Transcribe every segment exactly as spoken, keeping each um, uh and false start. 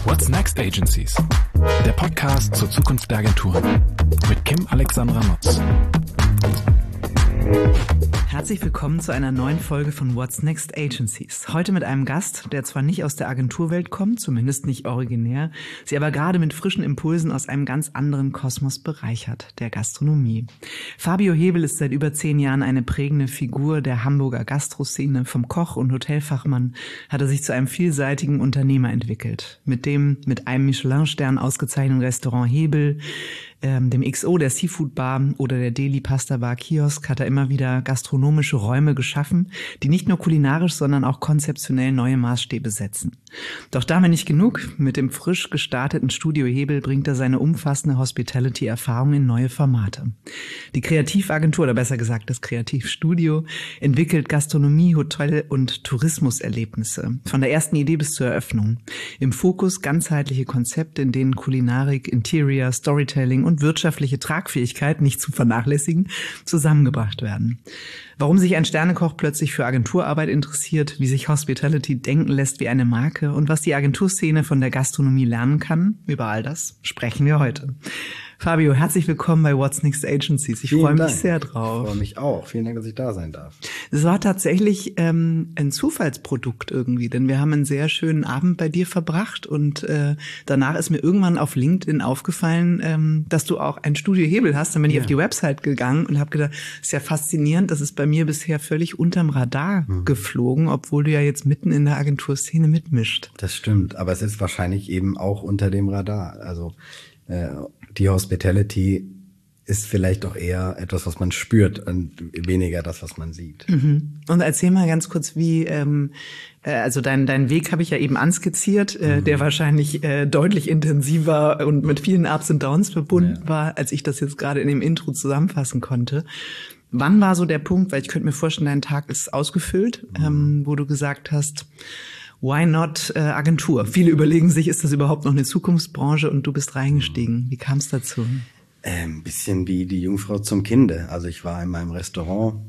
What's Next Agencies? Der Podcast zur Zukunft der Agenturen mit Kim Alexandra Nutz. Herzlich willkommen zu einer neuen Folge von What's Next Agencies. Heute mit einem Gast, der zwar nicht aus der Agenturwelt kommt, zumindest nicht originär, sie aber gerade mit frischen Impulsen aus einem ganz anderen Kosmos bereichert, der Gastronomie. Fabio Hebel ist seit über zehn Jahren eine prägende Figur der Hamburger Gastroszene. Vom Koch und Hotelfachmann hat er sich zu einem vielseitigen Unternehmer entwickelt. Mit dem mit einem Michelin-Stern ausgezeichneten Restaurant Hebel, ähm, dem X O der Seafood Bar oder der Deli Pasta Bar Kiosk hat er immer wieder gastronomische Räume geschaffen, die nicht nur kulinarisch, sondern auch konzeptionell neue Maßstäbe setzen. Doch damit nicht genug. Mit dem frisch gestarteten Studio Hebel bringt er seine umfassende Hospitality-Erfahrung in neue Formate. Die Kreativagentur, oder besser gesagt das Kreativstudio, entwickelt Gastronomie, Hotel- und Tourismuserlebnisse. Von der ersten Idee bis zur Eröffnung. Im Fokus ganzheitliche Konzepte, in denen Kulinarik, Interior, Storytelling und wirtschaftliche Tragfähigkeit, nicht zu vernachlässigen, zusammengebracht werden. Warum sich ein Sternekoch plötzlich für Agenturarbeit interessiert, wie sich Hospitality denken lässt wie eine Marke und was die Agenturszene von der Gastronomie lernen kann, über all das sprechen wir heute. Fabio, herzlich willkommen bei What's Next Agencies. Ich freue mich sehr drauf. Ich freue mich auch. Vielen Dank, dass ich da sein darf. Es war tatsächlich ähm, ein Zufallsprodukt irgendwie, denn wir haben einen sehr schönen Abend bei dir verbracht und äh, danach ist mir irgendwann auf LinkedIn aufgefallen, ähm, dass du auch ein Studio Hebel hast. Dann bin ich ja auf die Website gegangen und habe gedacht, ist ja faszinierend, das ist bei mir bisher völlig unterm Radar mhm. geflogen, obwohl du ja jetzt mitten in der Agenturszene mitmischt. Das stimmt, aber es ist wahrscheinlich eben auch unter dem Radar. Also äh, die Hospitality ist vielleicht auch eher etwas, was man spürt und weniger das, was man sieht. Mhm. Und erzähl mal ganz kurz, wie, ähm, äh, also dein, dein Weg habe ich ja eben anskizziert, äh, mhm. der wahrscheinlich äh, deutlich intensiver und mit vielen Ups und Downs verbunden ja. war, als ich das jetzt gerade in dem Intro zusammenfassen konnte. Wann war so der Punkt, weil ich könnte mir vorstellen, dein Tag ist ausgefüllt, mhm. ähm, wo du gesagt hast, why not äh, Agentur? Viele überlegen sich, ist das überhaupt noch eine Zukunftsbranche und du bist reingestiegen. Wie kam es dazu? Ein ähm, bisschen wie die Jungfrau zum Kinde. Also ich war in meinem Restaurant,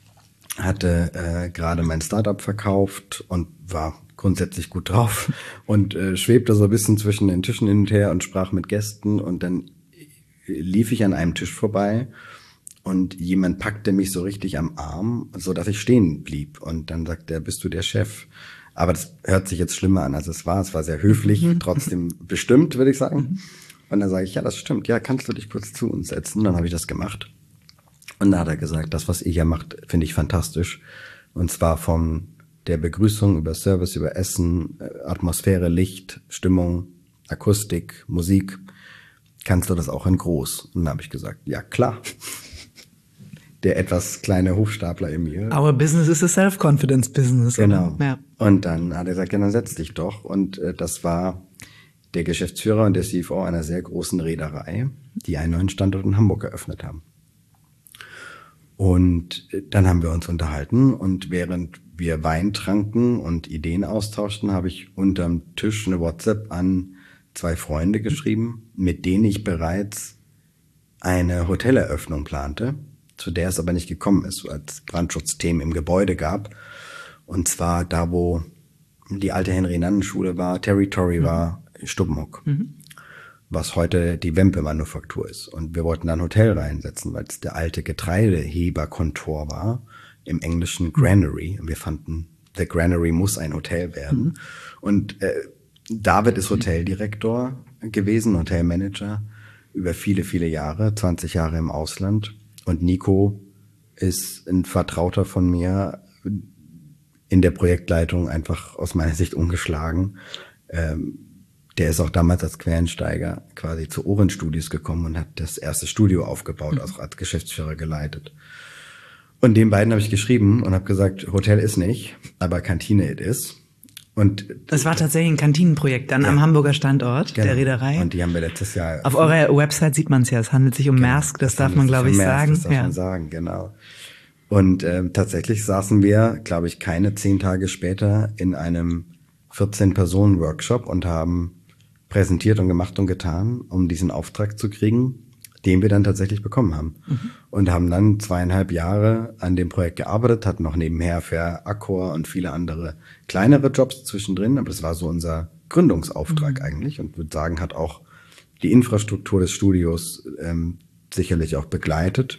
hatte äh, gerade mein Startup verkauft und war grundsätzlich gut drauf und äh, schwebte so ein bisschen zwischen den Tischen hin und her und sprach mit Gästen und dann lief ich an einem Tisch vorbei und jemand packte mich so richtig am Arm, so dass ich stehen blieb und dann sagte er, bist du der Chef? Aber das hört sich jetzt schlimmer an, als es war. Es war sehr höflich, trotzdem bestimmt, würde ich sagen. Und dann sage ich, ja, das stimmt. Ja, kannst du dich kurz zu uns setzen? Und dann habe ich das gemacht. Und dann hat er gesagt, das, was ihr hier macht, finde ich fantastisch. Und zwar von der Begrüßung über Service, über Essen, Atmosphäre, Licht, Stimmung, Akustik, Musik. Kannst du das auch in groß? Und dann habe ich gesagt, ja, klar. Der etwas kleine Hochstapler in mir. Our business is a self-confidence business. Genau. Ja. Und dann hat er gesagt, ja, dann setz dich doch. Und äh, das war der Geschäftsführer und der C F O einer sehr großen Reederei, die einen neuen Standort in Hamburg eröffnet haben. Und äh, dann haben wir uns unterhalten und während wir Wein tranken und Ideen austauschten, habe ich unterm Tisch eine WhatsApp an zwei Freunde geschrieben, mit denen ich bereits eine Hoteleröffnung plante, zu der es aber nicht gekommen ist, weil es Brandschutzthemen im Gebäude gab. Und zwar da, wo die alte Henry-Nannen-Schule war, Territory mhm. war, Stubbenhock, mhm. was heute die Wempe-Manufaktur ist. Und wir wollten da ein Hotel reinsetzen, weil es der alte Getreideheberkontor war, im Englischen Granary. Und wir fanden, the Granary muss ein Hotel werden. Mhm. Und äh, David ist Hoteldirektor gewesen, Hotelmanager, über viele, viele Jahre, zwanzig Jahre im Ausland. Und Nico ist ein Vertrauter von mir, in der Projektleitung einfach aus meiner Sicht ungeschlagen. Ähm, der ist auch damals als Quereinsteiger quasi zu Orange Studios gekommen und hat das erste Studio aufgebaut, also als Geschäftsführer geleitet. Und den beiden habe ich geschrieben und habe gesagt, Hotel ist nicht, aber Kantine it is. Und das war tatsächlich ein Kantinenprojekt dann ja. am Hamburger Standort genau. der Reederei. Und die haben wir letztes Jahr... Auf eurer Website sieht man es ja, es handelt sich um genau. Maersk, das, das darf man glaube ich Maersk, sagen. Das darf ja. man sagen, genau. Und äh, tatsächlich saßen wir, glaube ich, keine zehn Tage später in einem vierzehn-Personen-Workshop und haben präsentiert und gemacht und getan, um diesen Auftrag zu kriegen, den wir dann tatsächlich bekommen haben. Mhm. Und haben dann zweieinhalb Jahre an dem Projekt gearbeitet, hatten noch nebenher für Accor und viele andere kleinere Jobs zwischendrin, aber das war so unser Gründungsauftrag mhm. eigentlich und würde sagen, hat auch die Infrastruktur des Studios ähm, sicherlich auch begleitet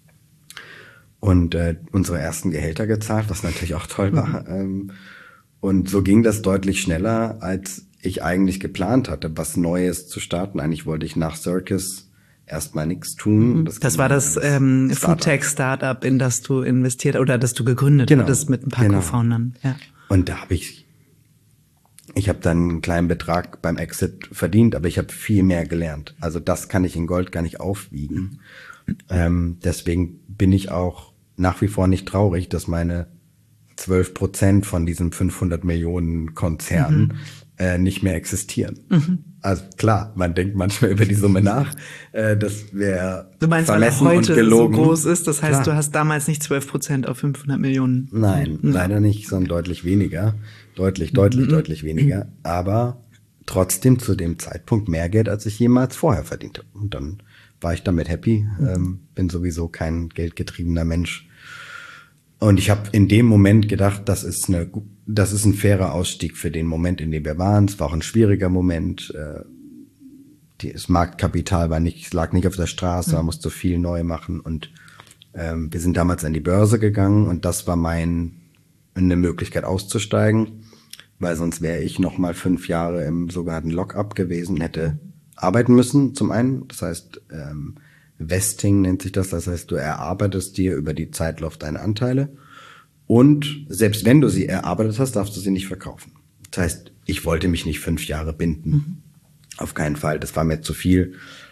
und äh, unsere ersten Gehälter gezahlt, was natürlich auch toll war. Mhm. Ähm, und so ging das deutlich schneller, als ich eigentlich geplant hatte, was Neues zu starten. Eigentlich wollte ich nach Circus erstmal nichts tun. Das, das war das ähm, Foodtech-Startup, in das du investiert oder das du gegründet genau. hattest mit ein paar genau. Co-Foundern. Ja. Und da habe ich, ich habe dann einen kleinen Betrag beim Exit verdient, aber ich habe viel mehr gelernt. Also das kann ich in Gold gar nicht aufwiegen. Ähm, deswegen bin ich auch nach wie vor nicht traurig, dass meine zwölf Prozent von diesem fünfhundert Millionen Konzern mhm. äh, nicht mehr existieren. Mhm. Also klar, man denkt manchmal über die Summe nach. Äh, das wäre Du meinst, weil er heute so groß ist, das heißt, klar. Du hast damals nicht zwölf Prozent auf fünfhundert Millionen? Nein, mhm. leider nicht, sondern deutlich weniger. Deutlich, deutlich, mhm. deutlich weniger. Aber trotzdem zu dem Zeitpunkt mehr Geld, als ich jemals vorher verdient habe. Und dann war ich damit happy. Mhm. Ähm, bin sowieso kein geldgetriebener Mensch. Und ich habe in dem Moment gedacht, das ist eine, das ist ein fairer Ausstieg für den Moment, in dem wir waren. Es war auch ein schwieriger Moment. Das Marktkapital war nicht, lag nicht auf der Straße, man musste viel neu machen. Und ähm, wir sind damals an die Börse gegangen und das war mein eine Möglichkeit auszusteigen, weil sonst wäre ich noch mal fünf Jahre im sogenannten Lock-up gewesen, hätte arbeiten müssen zum einen. Das heißt, ähm, Vesting nennt sich das, das heißt, du erarbeitest dir über die Zeitlauf deine Anteile und selbst wenn du sie erarbeitet hast, darfst du sie nicht verkaufen. Das heißt, ich wollte mich nicht fünf Jahre binden, mhm. auf keinen Fall, das war mir zu viel.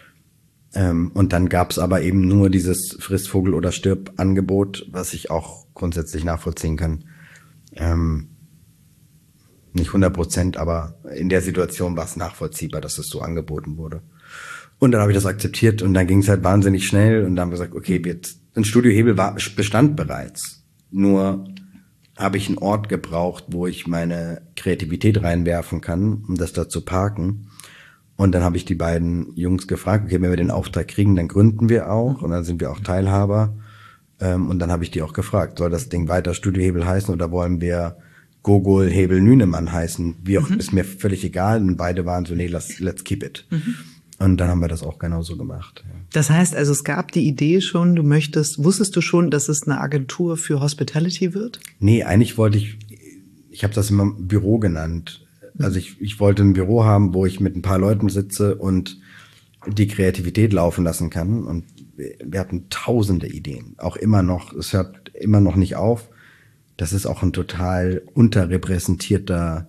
Ähm, und dann gab es aber eben nur dieses Friss-Vogel- oder Stirb-Angebot, was ich auch grundsätzlich nachvollziehen kann. Ähm, nicht hundert Prozent, aber in der Situation war es nachvollziehbar, dass es so angeboten wurde. Und dann habe ich das akzeptiert und dann ging es halt wahnsinnig schnell und dann haben wir gesagt, okay, jetzt ein Studio Hebel war, bestand bereits. Nur habe ich einen Ort gebraucht, wo ich meine Kreativität reinwerfen kann, um das da zu parken. Und dann habe ich die beiden Jungs gefragt, okay, wenn wir den Auftrag kriegen, dann gründen wir auch und dann sind wir auch Teilhaber. Und dann habe ich die auch gefragt, soll das Ding weiter Studio Hebel heißen oder wollen wir Gogol Hebel Nünemann heißen? Wie auch, mhm. ist mir völlig egal. Und beide waren so, nee, let's, let's keep it. Mhm. Und dann haben wir das auch genauso gemacht. Ja. Das heißt also, es gab die Idee schon, du möchtest, wusstest du schon, dass es eine Agentur für Hospitality wird? Nee, eigentlich wollte ich, ich habe das immer Büro genannt. Also ich, ich wollte ein Büro haben, wo ich mit ein paar Leuten sitze und die Kreativität laufen lassen kann. Und wir hatten tausende Ideen, auch immer noch. Es hört immer noch nicht auf. Das ist auch ein total unterrepräsentierter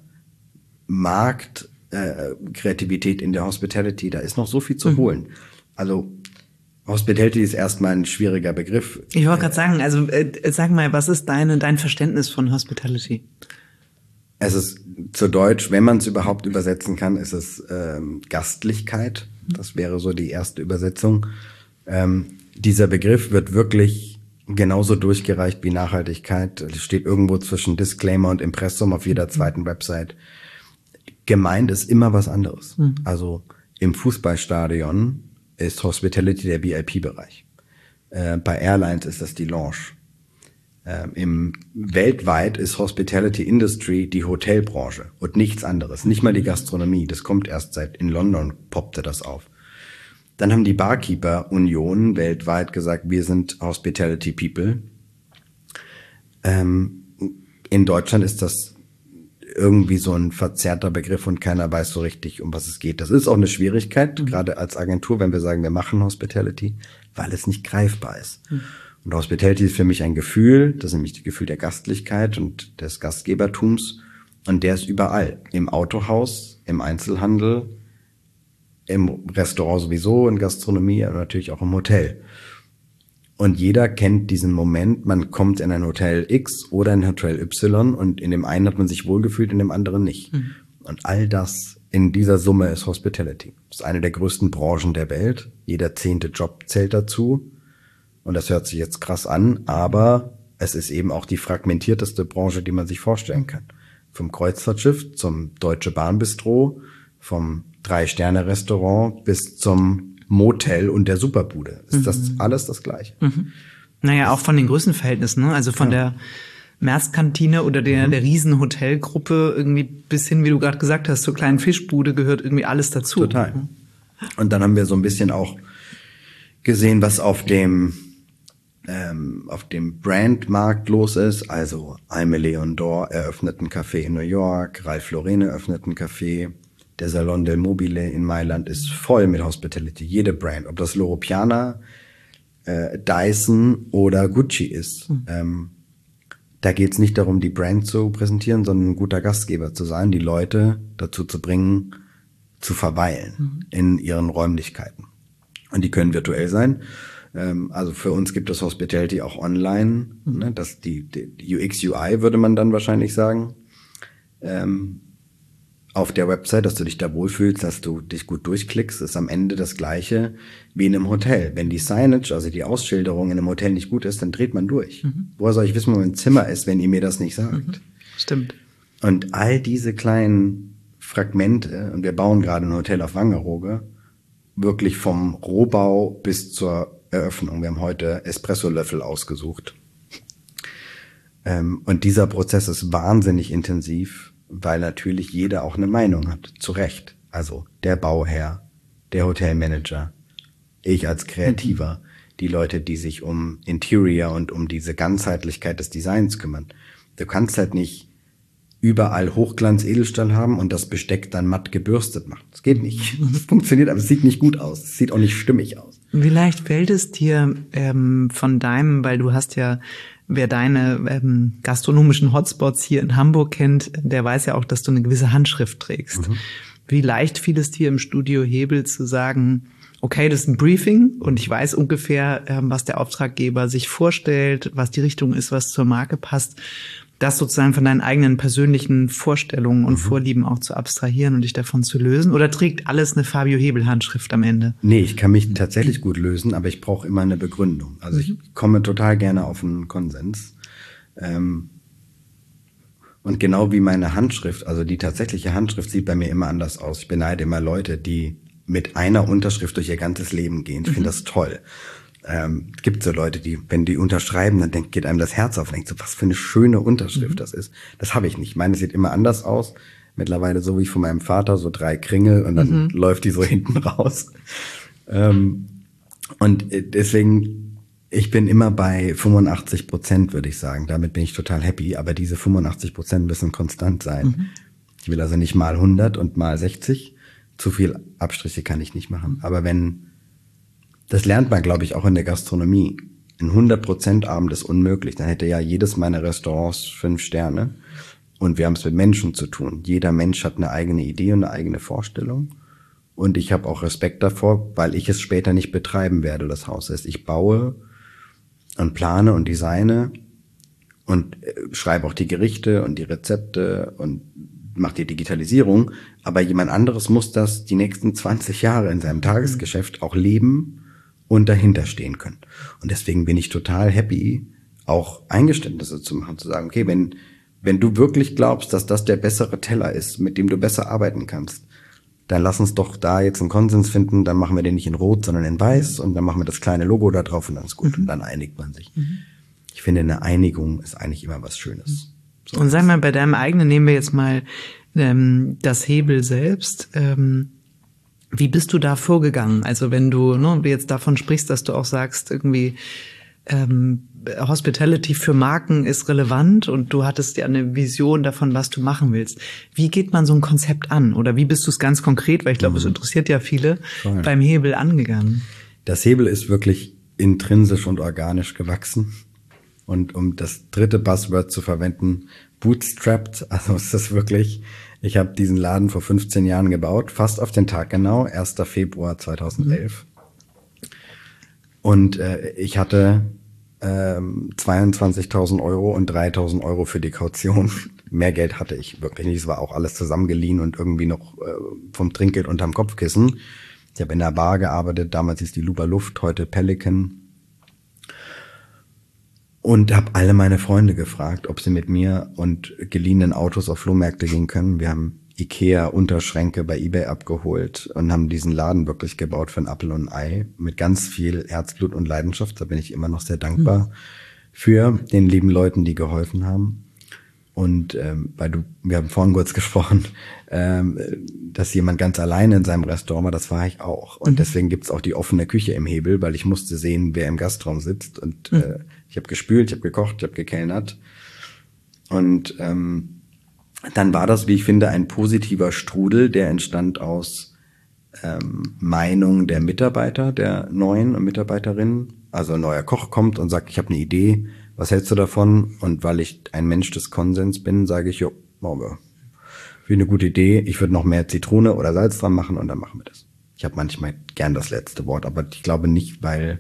Markt, Äh, Kreativität in der Hospitality, da ist noch so viel zu mhm. holen. Also Hospitality ist erstmal ein schwieriger Begriff. Ich wollte gerade sagen, also äh, sag mal, was ist deine dein Verständnis von Hospitality? Es ist zu Deutsch, wenn man es überhaupt übersetzen kann, ist es ähm, Gastlichkeit. Das wäre so die erste Übersetzung. Ähm, dieser Begriff wird wirklich genauso durchgereicht wie Nachhaltigkeit. Es steht irgendwo zwischen Disclaimer und Impressum auf jeder zweiten mhm. Website. Gemeint ist immer was anderes. Mhm. Also im Fußballstadion ist Hospitality der V I P-Bereich. Äh, bei Airlines ist das die Lounge. Ähm, im weltweit ist Hospitality Industry die Hotelbranche und nichts anderes. Nicht mal die Gastronomie. Das kommt erst seit in London poppte das auf. Dann haben die Barkeeper-Unionen weltweit gesagt, wir sind Hospitality People. Ähm, in Deutschland ist das irgendwie so ein verzerrter Begriff und keiner weiß so richtig, um was es geht. Das ist auch eine Schwierigkeit, mhm. gerade als Agentur, wenn wir sagen, wir machen Hospitality, weil es nicht greifbar ist. Mhm. Und Hospitality ist für mich ein Gefühl, das ist nämlich das Gefühl der Gastlichkeit und des Gastgebertums. Und der ist überall. Im Autohaus, im Einzelhandel, im Restaurant sowieso, in Gastronomie, aber natürlich auch im Hotel. Und jeder kennt diesen Moment, man kommt in ein Hotel X oder in ein Hotel Y und in dem einen hat man sich wohlgefühlt, in dem anderen nicht. Mhm. Und all das in dieser Summe ist Hospitality. Das ist eine der größten Branchen der Welt. Jeder zehnte Job zählt dazu. Und das hört sich jetzt krass an, aber es ist eben auch die fragmentierteste Branche, die man sich vorstellen kann. Vom Kreuzfahrtschiff zum Deutsche Bahnbistro, vom Drei-Sterne-Restaurant bis zum Motel und der Superbude. Ist mhm. das alles das Gleiche? Mhm. Naja, auch von den Größenverhältnissen, ne? Also von ja. der Maersk-Kantine oder der, mhm. der Riesen-Hotelgruppe irgendwie bis hin, wie du gerade gesagt hast, zur kleinen Fischbude gehört irgendwie alles dazu. Total. Und dann haben wir so ein bisschen auch gesehen, was auf dem ähm, auf dem Brandmarkt los ist. Also Aimé Leon Dore eröffnet ein Café in New York, Ralph Lauren eröffnet ein Café, der Salon del Mobile in Mailand ist voll mit Hospitality. Jede Brand, ob das Loro Piana, äh, Dyson oder Gucci ist. Mhm. Ähm, da geht es nicht darum, die Brand zu präsentieren, sondern ein guter Gastgeber zu sein, die Leute dazu zu bringen, zu verweilen mhm. in ihren Räumlichkeiten. Und die können virtuell sein. Ähm, also für uns gibt es Hospitality auch online. Mhm. Ne, das die, die U X U I würde man dann wahrscheinlich sagen. Ähm, auf der Website, dass du dich da wohlfühlst, dass du dich gut durchklickst, ist am Ende das Gleiche wie in einem Hotel. Wenn die Signage, also die Ausschilderung in einem Hotel nicht gut ist, dann dreht man durch. Mhm. Woher soll ich wissen, wo mein Zimmer ist, wenn ihr mir das nicht sagt? Mhm. Stimmt. Und all diese kleinen Fragmente, und wir bauen gerade ein Hotel auf Wangerooge, wirklich vom Rohbau bis zur Eröffnung. Wir haben heute Espresso-Löffel ausgesucht. Ähm, und dieser Prozess ist wahnsinnig intensiv, weil natürlich jeder auch eine Meinung hat, zu Recht. Also der Bauherr, der Hotelmanager, ich als Kreativer, mhm. die Leute, die sich um Interior und um diese Ganzheitlichkeit des Designs kümmern. Du kannst halt nicht überall Hochglanz-Edelstahl haben und das Besteck dann matt gebürstet machen. Das geht nicht. Das funktioniert, aber es sieht nicht gut aus. Es sieht auch nicht stimmig aus. Wie leicht fällt es dir ähm, von deinem, weil du hast ja, wer deine ähm, gastronomischen Hotspots hier in Hamburg kennt, der weiß ja auch, dass du eine gewisse Handschrift trägst. Mhm. Wie leicht fiel es dir im Studio Hebel zu sagen, okay, das ist ein Briefing und ich weiß ungefähr, ähm, was der Auftraggeber sich vorstellt, was die Richtung ist, was zur Marke passt, das sozusagen von deinen eigenen persönlichen Vorstellungen und mhm. Vorlieben auch zu abstrahieren und dich davon zu lösen? Oder trägt alles eine Fabio Hebel-Handschrift am Ende? Nee, ich kann mich tatsächlich gut lösen, aber ich brauche immer eine Begründung. Also mhm. ich komme total gerne auf einen Konsens. Ähm und genau wie meine Handschrift, also die tatsächliche Handschrift sieht bei mir immer anders aus. Ich beneide immer Leute, die mit einer Unterschrift durch ihr ganzes Leben gehen. Ich mhm. finde das toll. Ähm, es gibt so Leute, die, wenn die unterschreiben, dann denkt, geht einem das Herz auf und denkt so, was für eine schöne Unterschrift mhm. das ist. Das habe ich nicht. Meine sieht immer anders aus. Mittlerweile so wie von meinem Vater, so drei Kringel und dann mhm. läuft die so hinten raus. Ähm, und deswegen, ich bin immer bei fünfundachtzig Prozent, würde ich sagen. Damit bin ich total happy. Aber diese fünfundachtzig Prozent müssen konstant sein. Mhm. Ich will also nicht mal hundert und mal sechzig. Zu viel Abstriche kann ich nicht machen. Aber wenn das lernt man, glaube ich, auch in der Gastronomie. Ein hundert Prozent Abend ist unmöglich. Dann hätte ja jedes meiner Restaurants fünf Sterne. Und wir haben es mit Menschen zu tun. Jeder Mensch hat eine eigene Idee und eine eigene Vorstellung. Und ich habe auch Respekt davor, weil ich es später nicht betreiben werde, das Haus. Das heißt, ich baue und plane und designe und schreibe auch die Gerichte und die Rezepte und mache die Digitalisierung. Aber jemand anderes muss das die nächsten zwanzig Jahre in seinem Tagesgeschäft auch leben und dahinter stehen können. Und deswegen bin ich total happy, auch Eingeständnisse zu machen, zu sagen, okay, wenn wenn du wirklich glaubst, dass das der bessere Teller ist, mit dem du besser arbeiten kannst, dann lass uns doch da jetzt einen Konsens finden, dann machen wir den nicht in Rot, sondern in Weiß und dann machen wir das kleine Logo da drauf und dann ist gut. Mhm. Und dann einigt man sich. Mhm. Ich finde, eine Einigung ist eigentlich immer was Schönes. So. Und sag mal, bei deinem eigenen, nehmen wir jetzt mal ähm, das Hebel selbst, ähm, wie bist du da vorgegangen? Also wenn du ne, jetzt davon sprichst, dass du auch sagst, irgendwie ähm, Hospitality für Marken ist relevant und du hattest ja eine Vision davon, was du machen willst. Wie geht man so ein Konzept an? Oder wie bist du es ganz konkret, weil ich glaube, mhm. es interessiert ja viele, Voll. beim Hebel angegangen? Das Hebel ist wirklich intrinsisch und organisch gewachsen. Und um das dritte Buzzword zu verwenden, bootstrapped, also ist das wirklich, ich habe diesen Laden vor fünfzehn Jahren gebaut, fast auf den Tag genau, erster Februar zweitausendelf. Mhm. Und äh, ich hatte ähm, zweiundzwanzigtausend Euro und dreitausend Euro für die Kaution. Mehr Geld hatte ich wirklich nicht, es war auch alles zusammengeliehen und irgendwie noch äh, vom Trinkgeld unterm Kopfkissen. Ich habe in der Bar gearbeitet, damals hieß die Luba Luft, heute Pelican. Und habe alle meine Freunde gefragt, ob sie mit mir und geliehenen Autos auf Flohmärkte gehen können. Wir haben Ikea-Unterschränke bei eBay abgeholt und haben diesen Laden wirklich gebaut für ein Apfel und ein Ei mit ganz viel Herzblut und Leidenschaft. Da bin ich immer noch sehr dankbar mhm. für den lieben Leuten, die geholfen haben. Und ähm, weil du, wir haben vorhin kurz gesprochen, ähm, dass jemand ganz alleine in seinem Restaurant war, das war ich auch. Und mhm. deswegen gibt's auch die offene Küche im Hebel, weil ich musste sehen, wer im Gastraum sitzt. Und mhm. äh, ich habe gespült, ich habe gekocht, ich habe gekellnert. Und ähm, dann war das, wie ich finde, ein positiver Strudel, der entstand aus ähm, Meinung der Mitarbeiter, der neuen Mitarbeiterinnen. Also ein neuer Koch kommt und sagt, ich habe eine Idee, was hältst du davon? Und weil ich ein Mensch des Konsens bin, sage ich, jo, machen wir. Wie eine gute Idee. Ich würde noch mehr Zitrone oder Salz dran machen und dann machen wir das. Ich habe manchmal gern das letzte Wort, aber ich glaube nicht, weil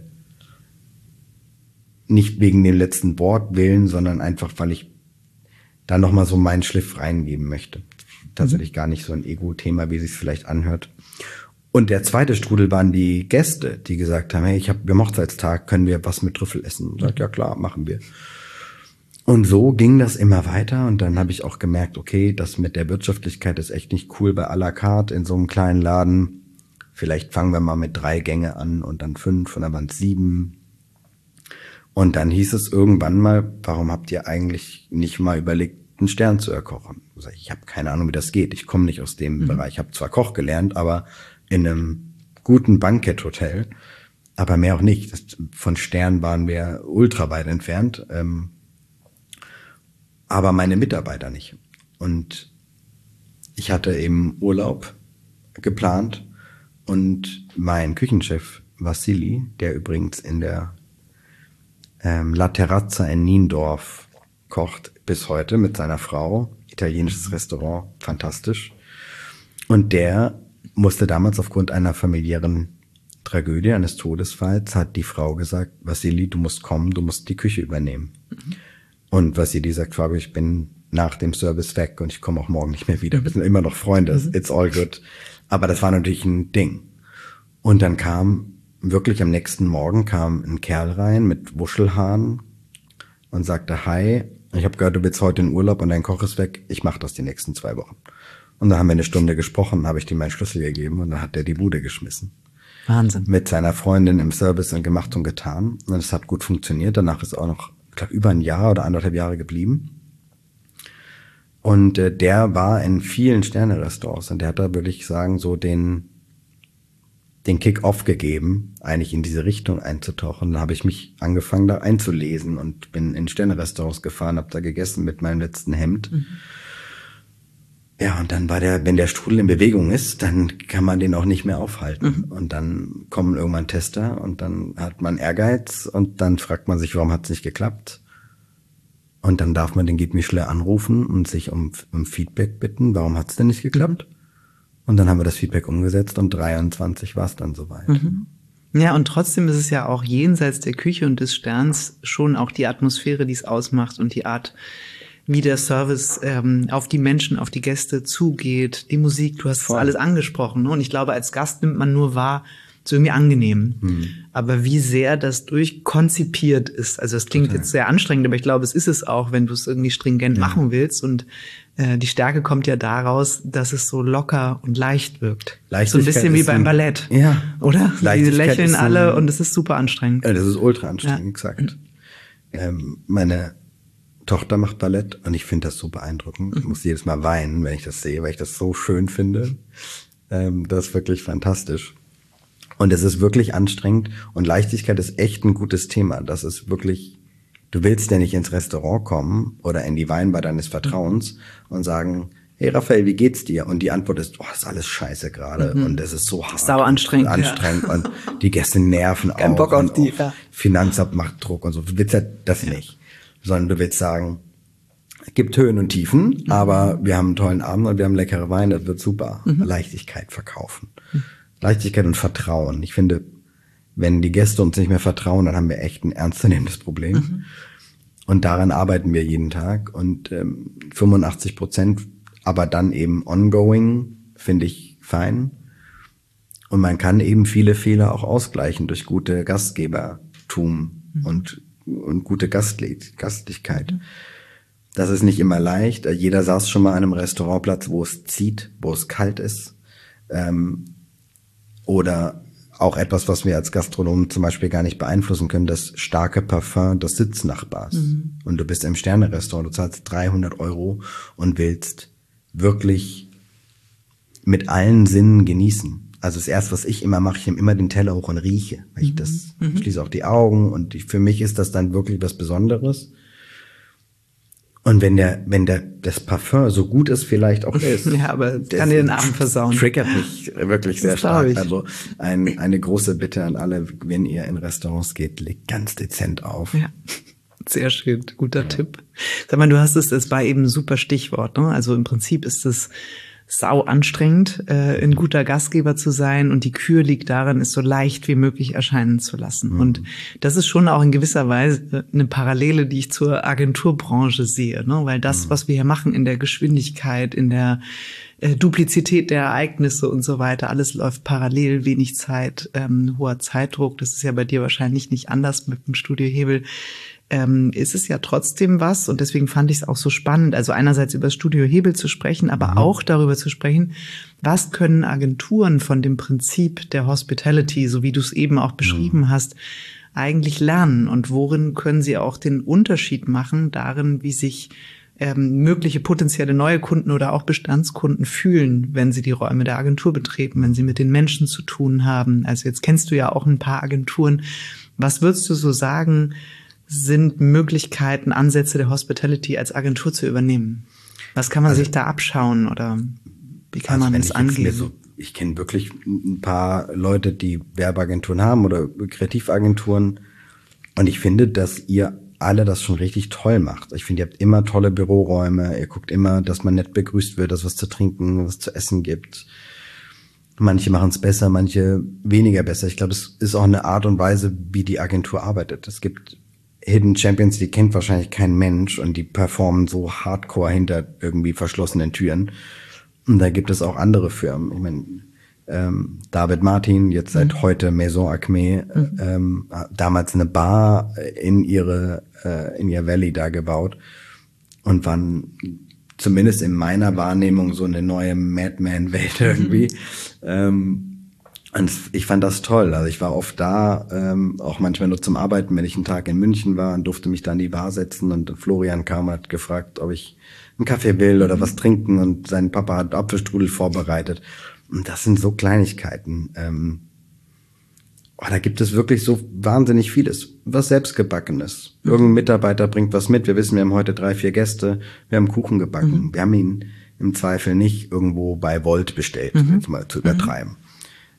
nicht wegen dem letzten Wort willen, sondern einfach, weil ich da nochmal so meinen Schliff reingeben möchte. Tatsächlich mhm. gar nicht so ein Ego-Thema, wie es sich vielleicht anhört. Und der zweite Strudel waren die Gäste, die gesagt haben, hey, ich habe, wir haben Hochzeitstag, können wir was mit Trüffel essen? Und sagt, ja klar, machen wir. Und so ging das immer weiter und dann habe ich auch gemerkt, okay, das mit der Wirtschaftlichkeit ist echt nicht cool bei à la carte in so einem kleinen Laden. Vielleicht fangen wir mal mit drei Gänge an und dann fünf und dann waren es sieben. Und dann hieß es irgendwann mal, warum habt ihr eigentlich nicht mal überlegt, einen Stern zu erkochen? Ich habe keine Ahnung, wie das geht. Ich komme nicht aus dem mhm. Bereich. Ich habe zwar Koch gelernt, aber in einem guten Banketthotel, aber mehr auch nicht. Das, von Stern waren wir ultra weit entfernt, ähm, aber meine Mitarbeiter nicht. Und ich hatte eben Urlaub geplant und mein Küchenchef Vassili, der übrigens in der ähm, La Terrazza in Niendorf kocht bis heute mit seiner Frau, italienisches Restaurant, fantastisch. Und der musste damals aufgrund einer familiären Tragödie, eines Todesfalls, hat die Frau gesagt, Vassili, du musst kommen, du musst die Küche übernehmen. Mhm. Und Vassili sagt, Fabio, ich bin nach dem Service weg und ich komme auch morgen nicht mehr wieder. Wir sind immer noch Freunde, mhm. it's all good. Aber das war natürlich ein Ding. Und dann kam, wirklich am nächsten Morgen kam ein Kerl rein mit Wuschelhaaren und sagte, hi, ich habe gehört, du willst heute in Urlaub und dein Koch ist weg, ich mache das die nächsten zwei Wochen. Und dann haben wir eine Stunde gesprochen, habe ich ihm meinen Schlüssel gegeben und dann hat er die Bude geschmissen. Wahnsinn. Mit seiner Freundin im Service und gemacht und getan. Und es hat gut funktioniert. Danach ist er auch noch, ich glaube, über ein Jahr oder anderthalb Jahre geblieben. Und äh, der war in vielen Sterne-Restaurants und der hat da, würde ich sagen, so den, den Kick-Off gegeben, eigentlich in diese Richtung einzutauchen. Da habe ich mich angefangen, da einzulesen und bin in Sterne-Restaurants gefahren, habe da gegessen mit meinem letzten Hemd. Mhm. Ja, und dann war der, wenn der Strudel in Bewegung ist, dann kann man den auch nicht mehr aufhalten. Mhm. Und dann kommen irgendwann Tester und dann hat man Ehrgeiz und dann fragt man sich, warum hat es nicht geklappt? Und dann darf man den Guide Michelin anrufen und sich um, um Feedback bitten, warum hat es denn nicht geklappt? Mhm. Und dann haben wir das Feedback umgesetzt und dreiundzwanzig war es dann soweit. Mhm. Ja, und trotzdem ist es ja auch jenseits der Küche und des Sterns schon auch die Atmosphäre, die es ausmacht und die Art, wie der Service ähm, auf die Menschen, auf die Gäste zugeht, die Musik, du hast das alles angesprochen. Ne? Und ich glaube, als Gast nimmt man nur wahr, so irgendwie angenehm. Mhm. Aber wie sehr das durchkonzipiert ist, also es klingt Total. Jetzt sehr anstrengend, aber ich glaube, es ist es auch, wenn du es irgendwie stringent ja. machen willst. Und äh, die Stärke kommt ja daraus, dass es so locker und leicht wirkt. So ein bisschen wie beim Ballett, ja. oder? Die lächeln alle ein, und es ist super anstrengend. Ja, das ist ultra anstrengend, ja. exakt. Ähm, meine Tochter macht Ballett und ich finde das so beeindruckend. Ich muss jedes Mal weinen, wenn ich das sehe, weil ich das so schön finde. Ähm, das ist wirklich fantastisch. Und es ist wirklich anstrengend und Leichtigkeit ist echt ein gutes Thema. Das ist wirklich, du willst ja nicht ins Restaurant kommen oder in die Weinbar deines Vertrauens und sagen, hey Raphael, wie geht's dir? Und die Antwort ist, oh, das ist alles scheiße gerade mhm. und es ist so hart. Sau anstrengend. Und anstrengend ja. und die Gäste nerven auch. Kein Bock auf die. Ja. Finanzamt macht Druck und so. Du willst ja das ja. nicht. Sondern du willst sagen, es gibt Höhen und Tiefen, mhm. aber wir haben einen tollen Abend und wir haben leckere Weine, das wird super. Mhm. Leichtigkeit verkaufen. Mhm. Leichtigkeit und Vertrauen. Ich finde, wenn die Gäste uns nicht mehr vertrauen, dann haben wir echt ein ernstzunehmendes Problem. Mhm. Und daran arbeiten wir jeden Tag. Und ähm, fünfundachtzig Prozent, aber dann eben ongoing, finde ich fein. Und man kann eben viele Fehler auch ausgleichen durch gute Gastgebertum mhm. und und gute Gastli- Gastlichkeit. Mhm. Das ist nicht immer leicht. Jeder saß schon mal an einem Restaurantplatz, wo es zieht, wo es kalt ist. Ähm, oder auch etwas, was wir als Gastronomen zum Beispiel gar nicht beeinflussen können, das starke Parfum des Sitznachbars. Mhm. Und du bist im Sterne-Restaurant, du zahlst dreihundert Euro und willst wirklich mit allen Sinnen genießen. Also das Erste, was ich immer mache, ich nehme immer den Teller hoch und rieche. Weil ich das, mhm. schließe auch die Augen und ich, für mich ist das dann wirklich was Besonderes. Und wenn der, wenn der, das Parfum so gut es vielleicht auch ist. Ja, aber das kann dir den Abend versauen. Triggert mich wirklich sehr stark. Ich. Also ein, eine große Bitte an alle, wenn ihr in Restaurants geht, legt ganz dezent auf. Ja. Sehr schön, guter ja. Tipp. Sag mal, du hast es, es war eben ein super Stichwort, ne? Also im Prinzip ist es sau anstrengend, äh, ein guter Gastgeber zu sein und die Kür liegt darin, es so leicht wie möglich erscheinen zu lassen. Mhm. Und das ist schon auch in gewisser Weise eine Parallele, die ich zur Agenturbranche sehe, ne? Weil das, mhm. was wir hier machen in der Geschwindigkeit, in der äh, Duplizität der Ereignisse und so weiter, alles läuft parallel, wenig Zeit, ähm, hoher Zeitdruck. Das ist ja bei dir wahrscheinlich nicht anders mit dem Studio Hebel. Ähm, ist es ja trotzdem was und deswegen fand ich es auch so spannend, also einerseits über das Studio Hebel zu sprechen, aber mhm. auch darüber zu sprechen, was können Agenturen von dem Prinzip der Hospitality, so wie du es eben auch beschrieben mhm. hast, eigentlich lernen und worin können sie auch den Unterschied machen darin, wie sich ähm, mögliche potenzielle neue Kunden oder auch Bestandskunden fühlen, wenn sie die Räume der Agentur betreten, wenn sie mit den Menschen zu tun haben. Also jetzt kennst du ja auch ein paar Agenturen. Was würdest du so sagen, sind Möglichkeiten, Ansätze der Hospitality als Agentur zu übernehmen? Was kann man also, sich da abschauen oder wie kann also man das angehen? So, ich kenne wirklich ein paar Leute, die Werbeagenturen haben oder Kreativagenturen und ich finde, dass ihr alle das schon richtig toll macht. Ich finde, ihr habt immer tolle Büroräume, ihr guckt immer, dass man nett begrüßt wird, dass es was zu trinken, was zu essen gibt. Manche machen es besser, manche weniger besser. Ich glaube, es ist auch eine Art und Weise, wie die Agentur arbeitet. Es gibt Hidden Champions, die kennt wahrscheinlich kein Mensch und die performen so hardcore hinter irgendwie verschlossenen Türen. Und da gibt es auch andere Firmen. Ich meine, ähm, David Martin, jetzt seit mhm. heute Maison Acme, mhm. ähm, damals eine Bar in ihre äh, in ihr Valley da gebaut und waren zumindest in meiner Wahrnehmung so eine neue Madman-Welt irgendwie. Mhm. Ähm, Und ich fand das toll. Also ich war oft da, ähm, auch manchmal nur zum Arbeiten, wenn ich einen Tag in München war und durfte mich da an die Bar setzen und Florian kam und hat gefragt, ob ich einen Kaffee will oder was trinken und sein Papa hat Apfelstrudel vorbereitet. Und das sind so Kleinigkeiten. Ähm, oh, da gibt es wirklich so wahnsinnig vieles, was selbstgebackenes. Irgendein Mitarbeiter bringt was mit. Wir wissen, wir haben heute drei, vier Gäste. Wir haben Kuchen gebacken. Mhm. Wir haben ihn im Zweifel nicht irgendwo bei Volt bestellt, mhm. jetzt mal zu übertreiben. Mhm.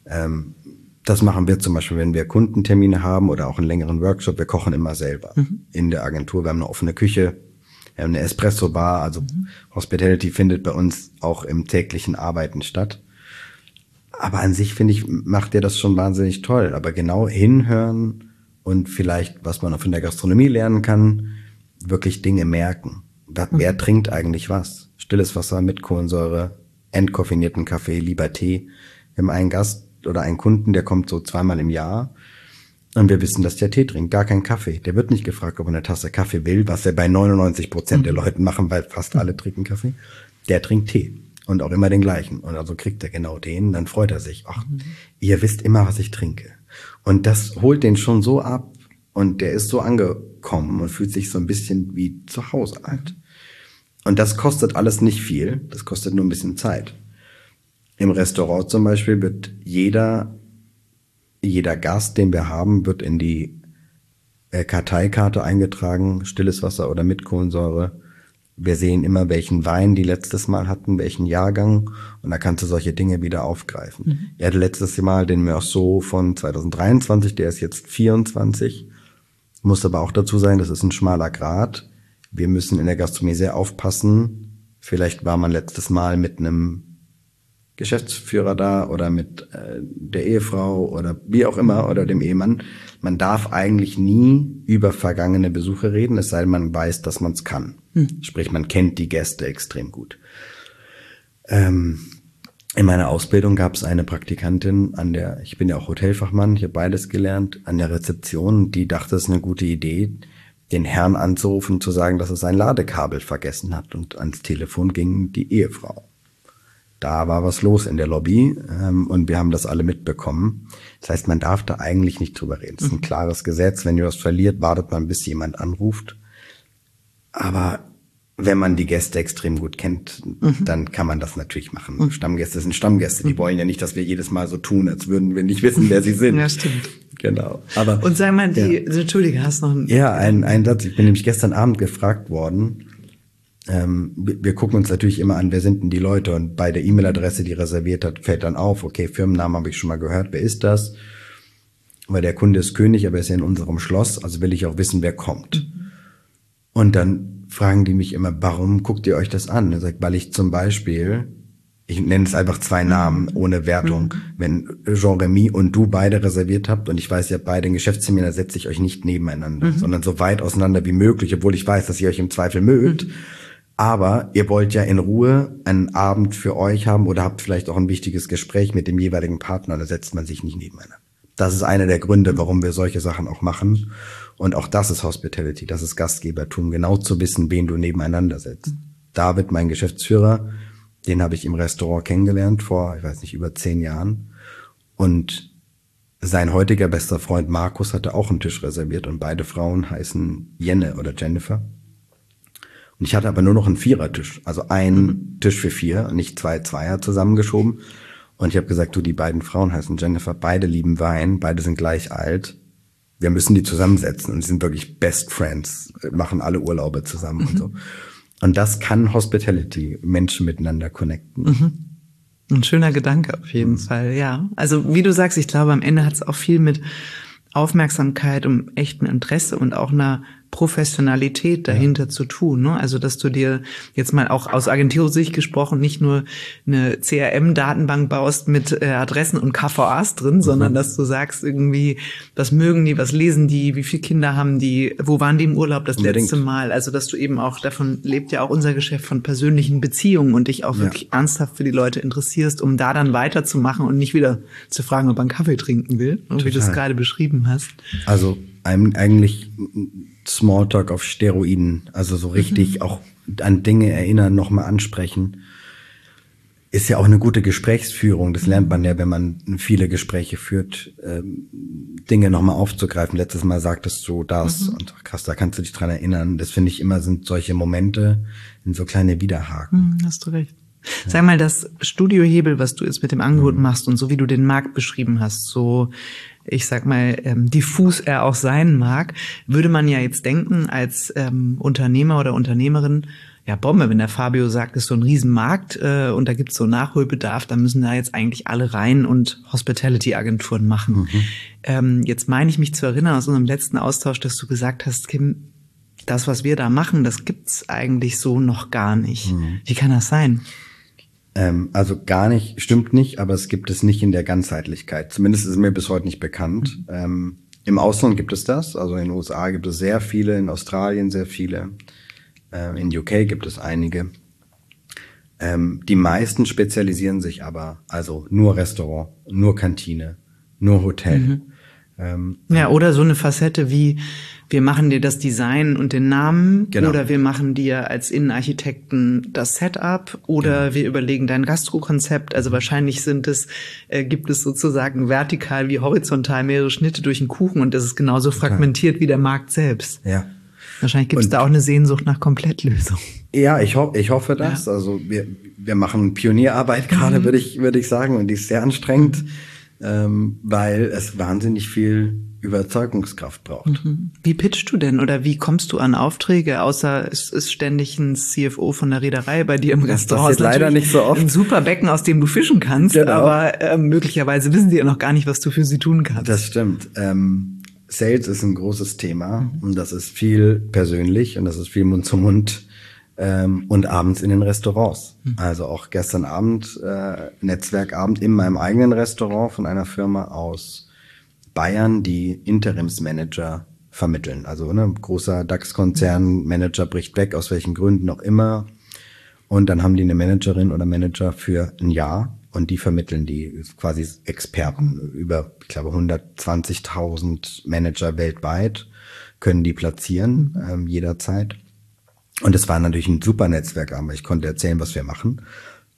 Das machen wir zum Beispiel, wenn wir Kundentermine haben oder auch einen längeren Workshop. Wir kochen immer selber mhm. in der Agentur. Wir haben eine offene Küche, wir haben eine Espresso-Bar. Also mhm. Hospitality findet bei uns auch im täglichen Arbeiten statt. Aber an sich, finde ich, macht ihr das schon wahnsinnig toll. Aber genau hinhören und vielleicht, was man auch von der Gastronomie lernen kann, wirklich Dinge merken. Wer, mhm. wer trinkt eigentlich was? Stilles Wasser mit Kohlensäure, entkoffinierten Kaffee, lieber Tee. Wir haben einen Gast oder einen Kunden, der kommt so zweimal im Jahr und wir wissen, dass der Tee trinkt, gar keinen Kaffee. Der wird nicht gefragt, ob er eine Tasse Kaffee will, was er bei neunundneunzig Prozent mhm. der Leuten machen, weil fast alle trinken Kaffee. Der trinkt Tee und auch immer den gleichen. Und also kriegt er genau den, dann freut er sich. Ach, mhm. ihr wisst immer, was ich trinke. Und das holt den schon so ab und der ist so angekommen und fühlt sich so ein bisschen wie zu Hause alt. Und das kostet alles nicht viel, das kostet nur ein bisschen Zeit. Im Restaurant zum Beispiel wird jeder, jeder Gast, den wir haben, wird in die äh, Karteikarte eingetragen, stilles Wasser oder mit Kohlensäure. Wir sehen immer, welchen Wein die letztes Mal hatten, welchen Jahrgang und da kannst du solche Dinge wieder aufgreifen. Mhm. Er hatte letztes Mal den Meursault von zwanzig dreiundzwanzig, der ist jetzt vierundzwanzig. Muss aber auch dazu sagen, das ist ein schmaler Grat. Wir müssen in der Gastronomie sehr aufpassen. Vielleicht war man letztes Mal mit einem Geschäftsführer da oder mit äh, der Ehefrau oder wie auch immer oder dem Ehemann. Man darf eigentlich nie über vergangene Besuche reden, es sei denn, man weiß, dass man es kann. Hm. Sprich, man kennt die Gäste extrem gut. Ähm, in meiner Ausbildung gab es eine Praktikantin an der, ich bin ja auch Hotelfachmann, ich habe beides gelernt, an der Rezeption, die dachte, es ist eine gute Idee, den Herrn anzurufen und zu sagen, dass er sein Ladekabel vergessen hat. Und ans Telefon ging die Ehefrau. Da war was los in der Lobby ähm, und wir haben das alle mitbekommen. Das heißt, man darf da eigentlich nicht drüber reden. Das ist ein klares Gesetz. Wenn ihr was verliert, wartet man, bis jemand anruft. Aber wenn man die Gäste extrem gut kennt, mhm. dann kann man das natürlich machen. Mhm. Stammgäste sind Stammgäste. Die mhm. wollen ja nicht, dass wir jedes Mal so tun, als würden wir nicht wissen, wer sie sind. Ja, stimmt. Genau. Aber, und sag mal, die, ja. Entschuldige, hast noch einen... Ja, ein, ein Satz. Ich bin nämlich gestern Abend gefragt worden. Ähm, wir, wir gucken uns natürlich immer an, wer sind denn die Leute? Und bei der E-Mail-Adresse, die reserviert hat, fällt dann auf, okay, Firmennamen habe ich schon mal gehört, wer ist das? Weil der Kunde ist König, aber er ist ja in unserem Schloss, also will ich auch wissen, wer kommt. Mhm. Und dann fragen die mich immer, warum guckt ihr euch das an? Er sagt, weil ich zum Beispiel, ich nenne es einfach zwei Namen ohne Wertung, mhm. wenn Jean-Remy und du beide reserviert habt und ich weiß, ihr habt beide einen Geschäftstermin, da setze ich euch nicht nebeneinander, mhm. sondern so weit auseinander wie möglich, obwohl ich weiß, dass ihr euch im Zweifel mögt. Mhm. Aber ihr wollt ja in Ruhe einen Abend für euch haben oder habt vielleicht auch ein wichtiges Gespräch mit dem jeweiligen Partner, da setzt man sich nicht nebeneinander. Das ist einer der Gründe, warum wir solche Sachen auch machen. Und auch das ist Hospitality, das ist Gastgebertum, genau zu wissen, wen du nebeneinander setzt. Mhm. David, mein Geschäftsführer, den habe ich im Restaurant kennengelernt vor, ich weiß nicht, über zehn Jahren. Und sein heutiger bester Freund Markus hatte auch einen Tisch reserviert und beide Frauen heißen Jenne oder Jennifer. Und ich hatte aber nur noch einen Vierertisch, also einen mhm. Tisch für vier, nicht zwei Zweier zusammengeschoben. Und ich habe gesagt, du, die beiden Frauen heißen Jennifer, beide lieben Wein, beide sind gleich alt. Wir müssen die zusammensetzen und die sind wirklich Best Friends, machen alle Urlaube zusammen mhm. und so. Und das kann Hospitality, Menschen miteinander connecten. Mhm. Ein schöner Gedanke auf jeden mhm. Fall, ja. Also wie du sagst, ich glaube, am Ende hat es auch viel mit Aufmerksamkeit, um echten Interesse und auch einer Professionalität dahinter ja. zu tun. Ne? Also, dass du dir jetzt mal auch aus Agentursicht gesprochen nicht nur eine C R M-Datenbank baust mit äh, Adressen und K V As drin, mhm. sondern dass du sagst irgendwie, was mögen die, was lesen die, wie viele Kinder haben die, wo waren die im Urlaub das Unbedingt. letzte Mal. Also, dass du eben auch, davon lebt ja auch unser Geschäft von persönlichen Beziehungen und dich auch ja. wirklich ernsthaft für die Leute interessierst, um da dann weiterzumachen und nicht wieder zu fragen, ob man Kaffee trinken will, wie du es gerade beschrieben hast. Also eigentlich Smalltalk auf Steroiden, also so richtig mhm. auch an Dinge erinnern, nochmal ansprechen, ist ja auch eine gute Gesprächsführung. Das lernt man ja, wenn man viele Gespräche führt, ähm, Dinge nochmal aufzugreifen. Letztes Mal sagtest du das mhm. und krass, da kannst du dich dran erinnern. Das finde ich immer, sind solche Momente in so kleine Widerhaken. Mhm, hast du recht. Ja. Sag mal, das Studiohebel, was du jetzt mit dem Angebot mhm. machst und so wie du den Markt beschrieben hast, so ich sag mal, ähm, diffus er auch sein mag, würde man ja jetzt denken als ähm, Unternehmer oder Unternehmerin, ja Bombe, wenn der Fabio sagt, es ist so ein Riesenmarkt äh, und da gibt's so Nachholbedarf, dann müssen da jetzt eigentlich alle rein und Hospitality-Agenturen machen. Mhm. Ähm, jetzt meine ich mich zu erinnern aus unserem letzten Austausch, dass du gesagt hast, Kim, das, was wir da machen, das gibt's eigentlich so noch gar nicht. Mhm. Wie kann das sein? Also gar nicht, stimmt nicht, aber es gibt es nicht in der Ganzheitlichkeit. Zumindest ist es mir bis heute nicht bekannt. Mhm. Ähm, im Ausland gibt es das, also in den U S A gibt es sehr viele, in Australien sehr viele, äh, in U K gibt es einige. Ähm, die meisten spezialisieren sich aber, also nur Restaurant, nur Kantine, nur Hotel. Mhm. Ähm, ja, oder so eine Facette wie, wir machen dir das Design und den Namen, genau. oder wir machen dir als Innenarchitekten das Setup, oder genau. wir überlegen dein Gastro-Konzept. Also wahrscheinlich sind es, äh, gibt es sozusagen vertikal wie horizontal mehrere Schnitte durch den Kuchen und das ist genauso Total. fragmentiert wie der Markt selbst. Ja. Wahrscheinlich gibt es da auch eine Sehnsucht nach Komplettlösung. Ja, ich, ho- ich hoffe das. Ja. Also wir, wir machen Pionierarbeit gerade, mhm. würde ich, würde ich sagen, und die ist sehr anstrengend. Ähm, weil es wahnsinnig viel Überzeugungskraft braucht. Mhm. Wie pitchst du denn oder wie kommst du an Aufträge, außer es ist ständig ein C F O von der Reederei bei dir im das Restaurant? Das ist leider nicht so oft. Ein super Becken, aus dem du fischen kannst, genau. aber äh, möglicherweise wissen die ja noch gar nicht, was du für sie tun kannst. Das stimmt. Ähm, Sales ist ein großes Thema mhm. und das ist viel persönlich und das ist viel Mund zu Mund. Ähm, und abends in den Restaurants. Mhm. Also auch gestern Abend, äh, Netzwerkabend in meinem eigenen Restaurant von einer Firma aus Bayern, die Interimsmanager vermitteln. Also ne, großer DAX-Konzern, Manager bricht weg, aus welchen Gründen auch immer. Und dann haben die eine Managerin oder Manager für ein Jahr und die vermitteln die quasi Experten. Mhm. Über, ich glaube, hundertzwanzigtausend Manager weltweit können die platzieren, mhm. ähm, jederzeit. Und es war natürlich ein super Netzwerk, aber ich konnte erzählen, was wir machen.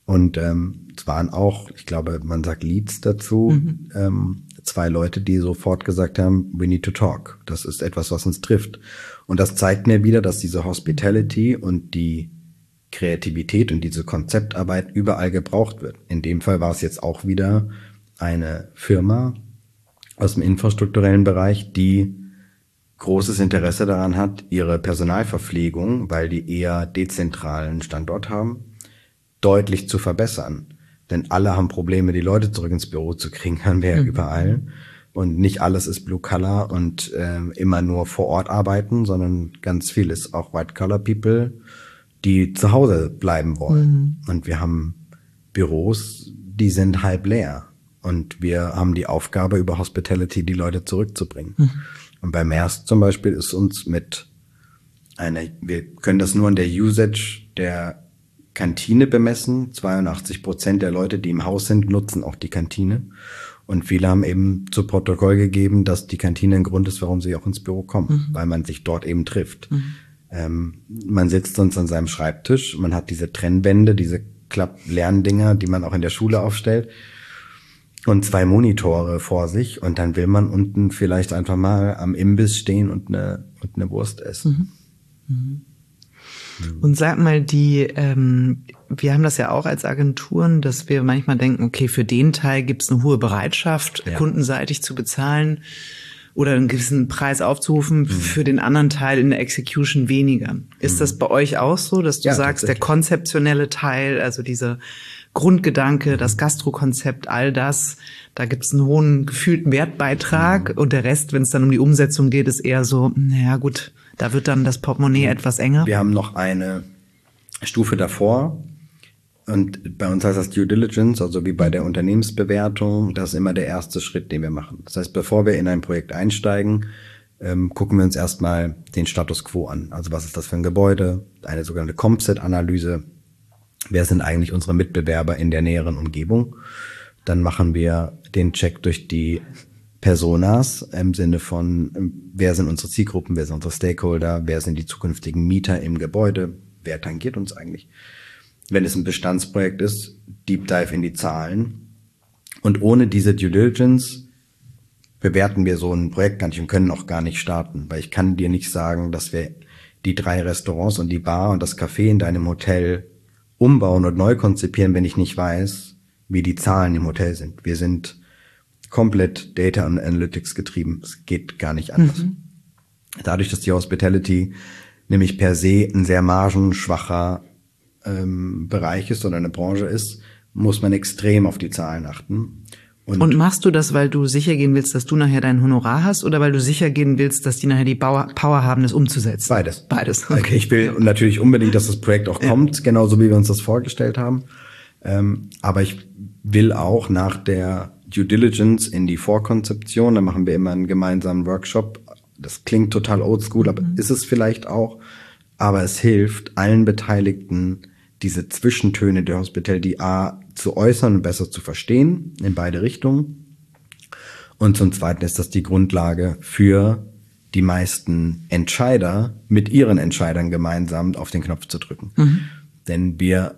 Und ähm, es waren auch, ich glaube, man sagt Leads dazu, mhm. ähm, zwei Leute, die sofort gesagt haben, we need to talk. Das ist etwas, was uns trifft. Und das zeigt mir wieder, dass diese Hospitality und die Kreativität und diese Konzeptarbeit überall gebraucht wird. In dem Fall war es jetzt auch wieder eine Firma aus dem infrastrukturellen Bereich, die großes Interesse daran hat, ihre Personalverpflegung, weil die eher dezentralen Standort haben, deutlich zu verbessern. Denn alle haben Probleme, die Leute zurück ins Büro zu kriegen, hören wir ja mhm. überall. Und nicht alles ist Blue Collar und äh, immer nur vor Ort arbeiten, sondern ganz viel ist auch White Collar People, die zu Hause bleiben wollen. Mhm. Und wir haben Büros, die sind halb leer. Und wir haben die Aufgabe, über Hospitality die Leute zurückzubringen. Mhm. Und bei Maersk zum Beispiel ist uns mit einer, wir können das nur an der Usage der Kantine bemessen. zweiundachtzig Prozent der Leute, die im Haus sind, nutzen auch die Kantine. Und viele haben eben zu Protokoll gegeben, dass die Kantine ein Grund ist, warum sie auch ins Büro kommen, mhm. weil man sich dort eben trifft. Mhm. Ähm, man sitzt sonst an seinem Schreibtisch, man hat diese Trennwände, diese Klapp-Lerndinger, die man auch in der Schule aufstellt und zwei Monitore vor sich und dann will man unten vielleicht einfach mal am Imbiss stehen und eine, und eine Wurst essen. Mhm. Mhm. Und sag mal, die, ähm, wir haben das ja auch als Agenturen, dass wir manchmal denken, okay, für den Teil gibt es eine hohe Bereitschaft, ja. kundenseitig zu bezahlen oder einen gewissen Preis aufzurufen, mhm. für den anderen Teil in der Execution weniger. Ist mhm. das bei euch auch so, dass du ja, sagst, der konzeptionelle Teil, also dieser Grundgedanke, mhm. das Gastrokonzept, all das, da gibt es einen hohen gefühlten Wertbeitrag mhm. und der Rest, wenn es dann um die Umsetzung geht, ist eher so, naja gut, da wird dann das Portemonnaie mhm. etwas enger? Wir haben noch eine Stufe davor. Und bei uns heißt das Due Diligence, also wie bei der Unternehmensbewertung, das ist immer der erste Schritt, den wir machen. Das heißt, bevor wir in ein Projekt einsteigen, ähm, gucken wir uns erstmal den Status quo an. Also was ist das für ein Gebäude? Eine sogenannte Comset-Analyse. Wer sind eigentlich unsere Mitbewerber in der näheren Umgebung? Dann machen wir den Check durch die Personas im Sinne von, wer sind unsere Zielgruppen, wer sind unsere Stakeholder, wer sind die zukünftigen Mieter im Gebäude, wer tangiert uns eigentlich? Wenn es ein Bestandsprojekt ist, Deep Dive in die Zahlen. Und ohne diese Due Diligence bewerten wir so ein Projekt gar nicht und können auch gar nicht starten. Weil ich kann dir nicht sagen, dass wir die drei Restaurants und die Bar und das Café in deinem Hotel umbauen und neu konzipieren, wenn ich nicht weiß, wie die Zahlen im Hotel sind. Wir sind komplett Data und Analytics getrieben. Es geht gar nicht anders. Mhm. Dadurch, dass die Hospitality nämlich per se ein sehr margenschwacher ähm, Bereich ist oder eine Branche ist, muss man extrem auf die Zahlen achten. Und, und machst du das, weil du sicher gehen willst, dass du nachher dein Honorar hast oder weil du sicher gehen willst, dass die nachher die Power haben, das umzusetzen? Beides. Beides. Okay. Ich will natürlich unbedingt, dass das Projekt auch kommt, ja. genauso wie wir uns das vorgestellt haben. Ähm, aber ich will auch nach der Due Diligence in die Vorkonzeption, da machen wir immer einen gemeinsamen Workshop. Das klingt total oldschool, aber mhm. ist es vielleicht auch. Aber es hilft allen Beteiligten, diese Zwischentöne der Hospitality A zu äußern und besser zu verstehen, in beide Richtungen. Und zum Zweiten ist das die Grundlage für die meisten Entscheider, mit ihren Entscheidern gemeinsam auf den Knopf zu drücken. Mhm. Denn wir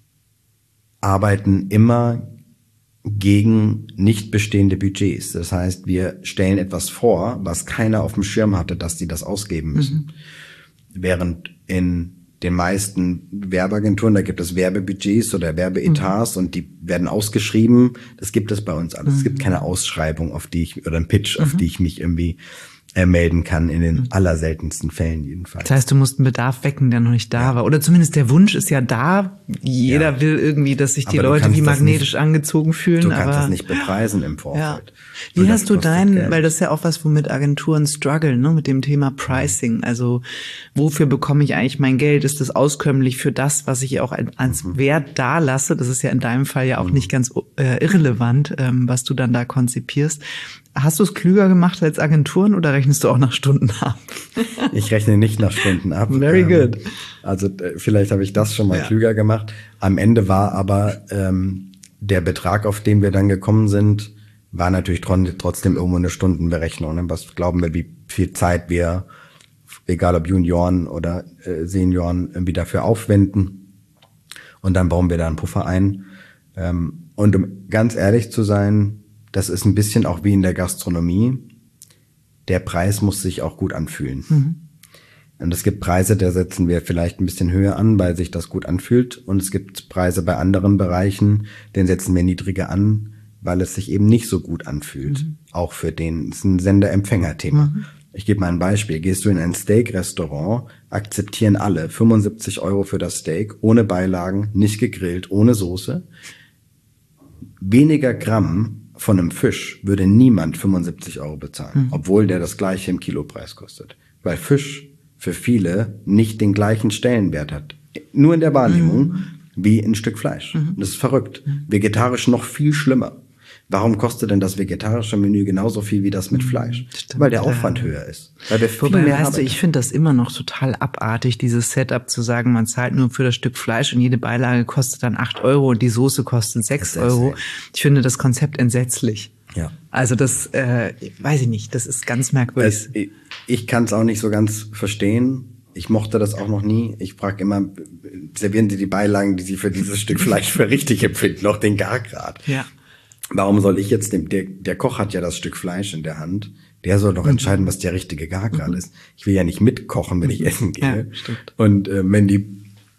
arbeiten immer gegen nicht bestehende Budgets. Das heißt, wir stellen etwas vor, was keiner auf dem Schirm hatte, dass die das ausgeben müssen. Mhm. Während in den meisten Werbeagenturen, da gibt es Werbebudgets oder Werbeetats mhm. und die werden ausgeschrieben. Das gibt es bei uns alles. Mhm. Es gibt keine Ausschreibung, auf die ich, oder einen Pitch, mhm. auf die ich mich irgendwie äh, melden kann, in den mhm. allerseltensten Fällen jedenfalls. Das heißt, du musst einen Bedarf wecken, der noch nicht da ja. war. Oder zumindest der Wunsch ist ja da. Jeder ja. will irgendwie, dass sich die aber Leute wie magnetisch nicht, angezogen fühlen. Du kannst aber, das nicht bepreisen im Vorfeld. Ja. Wie und hast du deinen, weil das ist ja auch was, womit Agenturen strugglen, ne, mit dem Thema Pricing. Also wofür bekomme ich eigentlich mein Geld? Ist das auskömmlich für das, was ich auch als mhm. Wert da lasse? Das ist ja in deinem Fall ja auch mhm. nicht ganz äh, irrelevant, ähm, was du dann da konzipierst. Hast du es klüger gemacht als Agenturen oder rechnest du auch nach Stunden ab? Ich rechne nicht nach Stunden ab. Very good. Also vielleicht habe ich das schon mal ja. klüger gemacht. Am Ende war aber ähm, der Betrag, auf den wir dann gekommen sind, war natürlich trotzdem irgendwo eine Stundenberechnung. Was glauben wir, wie viel Zeit wir, egal ob Junioren oder äh, Senioren, irgendwie dafür aufwenden. Und dann bauen wir da einen Puffer ein. Ähm, und um ganz ehrlich zu sein, das ist ein bisschen auch wie in der Gastronomie. Der Preis muss sich auch gut anfühlen. Mhm. Und es gibt Preise, da setzen wir vielleicht ein bisschen höher an, weil sich das gut anfühlt. Und es gibt Preise bei anderen Bereichen, den setzen wir niedriger an, weil es sich eben nicht so gut anfühlt. Mhm. Auch für den, es ist ein Sender-Empfänger-Thema. Mhm. Ich gebe mal ein Beispiel. Gehst du in ein Steak-Restaurant, akzeptieren alle fünfundsiebzig Euro für das Steak, ohne Beilagen, nicht gegrillt, ohne Soße. Weniger Gramm von einem Fisch würde niemand fünfundsiebzig Euro bezahlen, mhm. obwohl der das gleiche im Kilopreis kostet. Weil Fisch für viele nicht den gleichen Stellenwert hat. Nur in der Wahrnehmung mhm. wie ein Stück Fleisch. Mhm. Das ist verrückt. Mhm. Vegetarisch noch viel schlimmer. Warum kostet denn das vegetarische Menü genauso viel wie das mit Fleisch? Stimmt, weil der Aufwand ja. höher ist. Weil wir viel Wobei, mehr weißt arbeiten. du, ich finde das immer noch total abartig, dieses Setup zu sagen, man zahlt nur für das Stück Fleisch und jede Beilage kostet dann acht Euro und die Soße kostet sechs Euro. Ich finde das Konzept entsetzlich. Ja. Also das, äh, weiß ich nicht, das ist ganz merkwürdig. Es, ich kann es auch nicht so ganz verstehen. Ich mochte das auch noch nie. Ich frage immer, servieren Sie die Beilagen, die Sie für dieses Stück Fleisch für richtig empfinden, auch den Gargrad. Ja. Warum soll ich jetzt, dem, der, der Koch hat ja das Stück Fleisch in der Hand, der soll doch entscheiden, was der richtige Gargrad mhm. ist. Ich will ja nicht mitkochen, wenn ich essen gehe. Ja, stimmt. Und äh, wenn die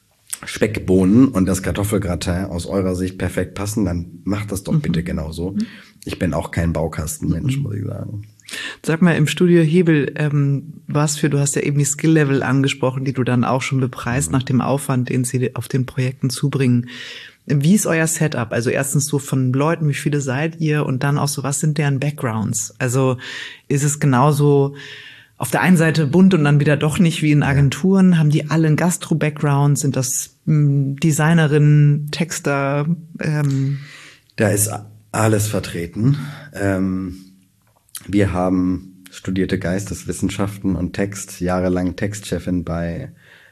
Speckbohnen und das Kartoffelgratin aus eurer Sicht perfekt passen, dann macht das doch mhm. bitte genauso. Ich bin auch kein Baukastenmensch, mhm. muss ich sagen. Sag mal, im Studio Hebel, ähm, was für, du hast ja eben die Skill-Level angesprochen, die du dann auch schon bepreist mhm. nach dem Aufwand, den sie auf den Projekten zubringen. Wie ist euer Setup? Also erstens so von Leuten, wie viele seid ihr? Und dann auch so, was sind deren Backgrounds? Also ist es genauso auf der einen Seite bunt und dann wieder doch nicht wie in Agenturen? Ja. Haben die alle einen Gastro-Background? Sind das mh, Designerinnen, Texter? Ähm? Da ist alles vertreten. Ähm, wir haben studierte Geisteswissenschaften und Text, jahrelang Textchefin bei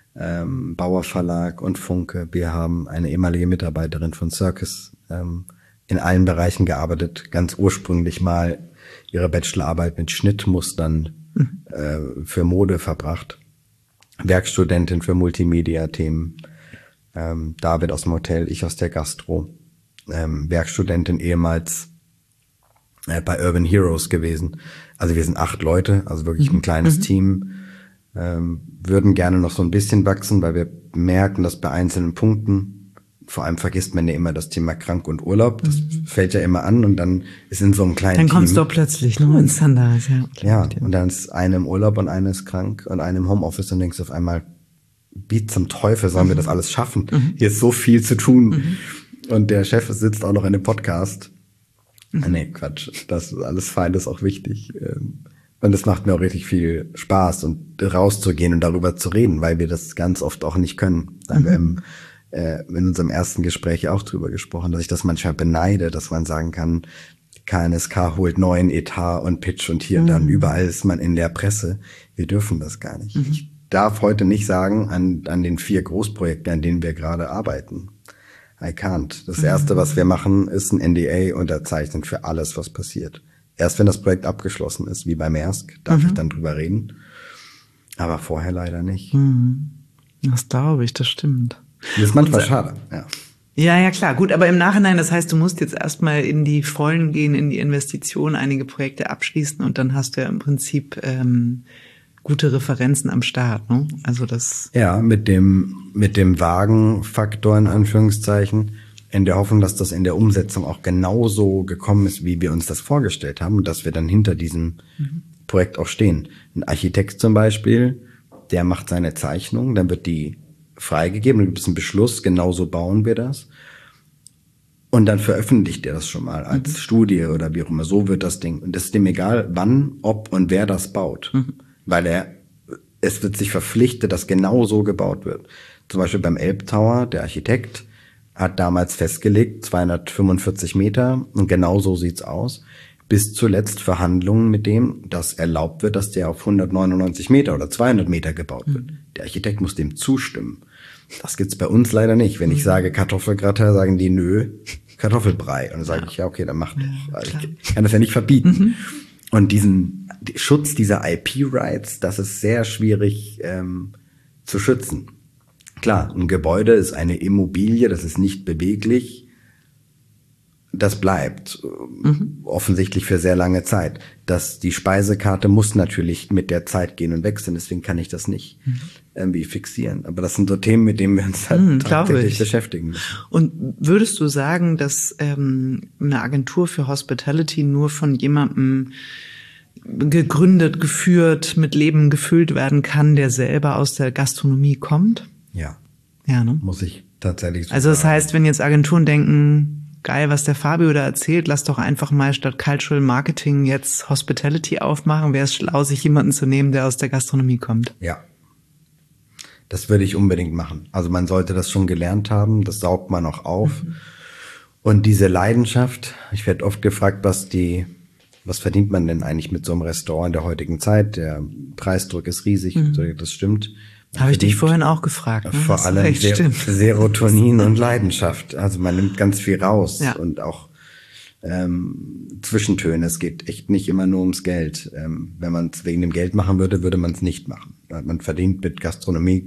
Ähm, Bauer Verlag und Funke. Wir haben eine ehemalige Mitarbeiterin von Circus ähm, in allen Bereichen gearbeitet, ganz ursprünglich mal ihre Bachelorarbeit mit Schnittmustern mhm. äh, für Mode verbracht. Werkstudentin für Multimedia-Themen. Ähm, David aus dem Hotel, ich aus der Gastro. Ähm, Werkstudentin ehemals äh, bei Urban Heroes gewesen. Also wir sind acht Leute, also wirklich mhm. ein kleines mhm. Team. Ähm, würden gerne noch so ein bisschen wachsen, weil wir merken, dass bei einzelnen Punkten, vor allem vergisst man ja immer das Thema krank und Urlaub, das mhm. fällt ja immer an und dann ist in so einem kleinen Team. Dann kommst Team, du plötzlich noch ins Standard, ja. Ja, und dann ist eine im Urlaub und eine ist krank und eine im Homeoffice und denkst auf einmal, wie zum Teufel sollen mhm. wir das alles schaffen? Mhm. Hier ist so viel zu tun. Mhm. Und der Chef sitzt auch noch in dem Podcast. Mhm. Ah, nee, Quatsch, das ist alles fein, das ist auch wichtig. Und es macht mir auch richtig viel Spaß, und rauszugehen und darüber zu reden, weil wir das ganz oft auch nicht können. Da haben wir im, äh, in unserem ersten Gespräch auch drüber gesprochen, dass ich das manchmal beneide, dass man sagen kann, K N S K holt neuen Etat und Pitch und hier mhm. dann überall ist man in der Presse. Wir dürfen das gar nicht. Mhm. Ich darf heute nicht sagen, an, an den vier Großprojekten, an denen wir gerade arbeiten. I can't. Das erste, was wir machen, ist ein N D A unterzeichnen für alles, was passiert. Erst wenn das Projekt abgeschlossen ist, wie bei Maersk, darf mhm. ich dann drüber reden. Aber vorher leider nicht. Mhm. Das glaube ich, das stimmt. Das ist manchmal Und, schade, ja. Ja, ja, klar. Gut, aber im Nachhinein, das heißt, du musst jetzt erstmal in die Vollen gehen, in die Investition, einige Projekte abschließen und dann hast du ja im Prinzip ähm, gute Referenzen am Start, ne? Also das. Ja, mit dem, mit dem Wagenfaktor in Anführungszeichen, in der Hoffnung, dass das in der Umsetzung auch genauso gekommen ist, wie wir uns das vorgestellt haben, und dass wir dann hinter diesem mhm. Projekt auch stehen. Ein Architekt zum Beispiel, der macht seine Zeichnung, dann wird die freigegeben, dann gibt es einen Beschluss, genauso bauen wir das. Und dann veröffentlicht er das schon mal als mhm. Studie oder wie auch immer. So wird das Ding. Und es ist dem egal, wann, ob und wer das baut. Mhm. Weil er, es wird sich verpflichtet, dass genau so gebaut wird. Zum Beispiel beim Elbtower, der Architekt hat damals festgelegt, zweihundertfünfundvierzig Meter, und genau so sieht's aus. Bis zuletzt Verhandlungen mit dem, dass erlaubt wird, dass der auf hundertneunundneunzig Meter oder zweihundert Meter gebaut wird. Mhm. Der Architekt muss dem zustimmen. Das gibt's bei uns leider nicht. Wenn ich sage Kartoffelgratin, sagen die nö, Kartoffelbrei. Und dann sage ich, ja, okay, dann mach doch. Ja, ich kann das ja nicht verbieten. Mhm. Und diesen Schutz dieser I P-Rights, das ist sehr schwierig ähm, zu schützen. Klar, ein Gebäude ist eine Immobilie, das ist nicht beweglich. Das bleibt mhm. offensichtlich für sehr lange Zeit. Das, die Speisekarte muss natürlich mit der Zeit gehen und wechseln, deswegen kann ich das nicht mhm. irgendwie fixieren. Aber das sind so Themen, mit denen wir uns halt mhm, tagtäglich beschäftigen müssen. Und würdest du sagen, dass ähm, eine Agentur für Hospitality nur von jemandem gegründet, geführt, mit Leben gefüllt werden kann, der selber aus der Gastronomie kommt? Ja. Ja, ne? Muss ich tatsächlich so Also das sagen. heißt, wenn jetzt Agenturen denken, geil, was der Fabio da erzählt, lass doch einfach mal statt Cultural Marketing jetzt Hospitality aufmachen, wäre es schlau, sich jemanden zu nehmen, der aus der Gastronomie kommt. Ja. Das würde ich unbedingt machen. Also man sollte das schon gelernt haben, das saugt man auch auf. Mhm. Und diese Leidenschaft, ich werde oft gefragt, was die, was verdient man denn eigentlich mit so einem Restaurant in der heutigen Zeit? Der Preisdruck ist riesig, mhm. das stimmt. Habe ich dich vorhin auch gefragt. Ne? Vor allem Ser- Serotonin und Leidenschaft. Also man nimmt ganz viel raus ja. und auch ähm, Zwischentöne. Es geht echt nicht immer nur ums Geld. Ähm, wenn man es wegen dem Geld machen würde, würde man es nicht machen. Man verdient mit Gastronomie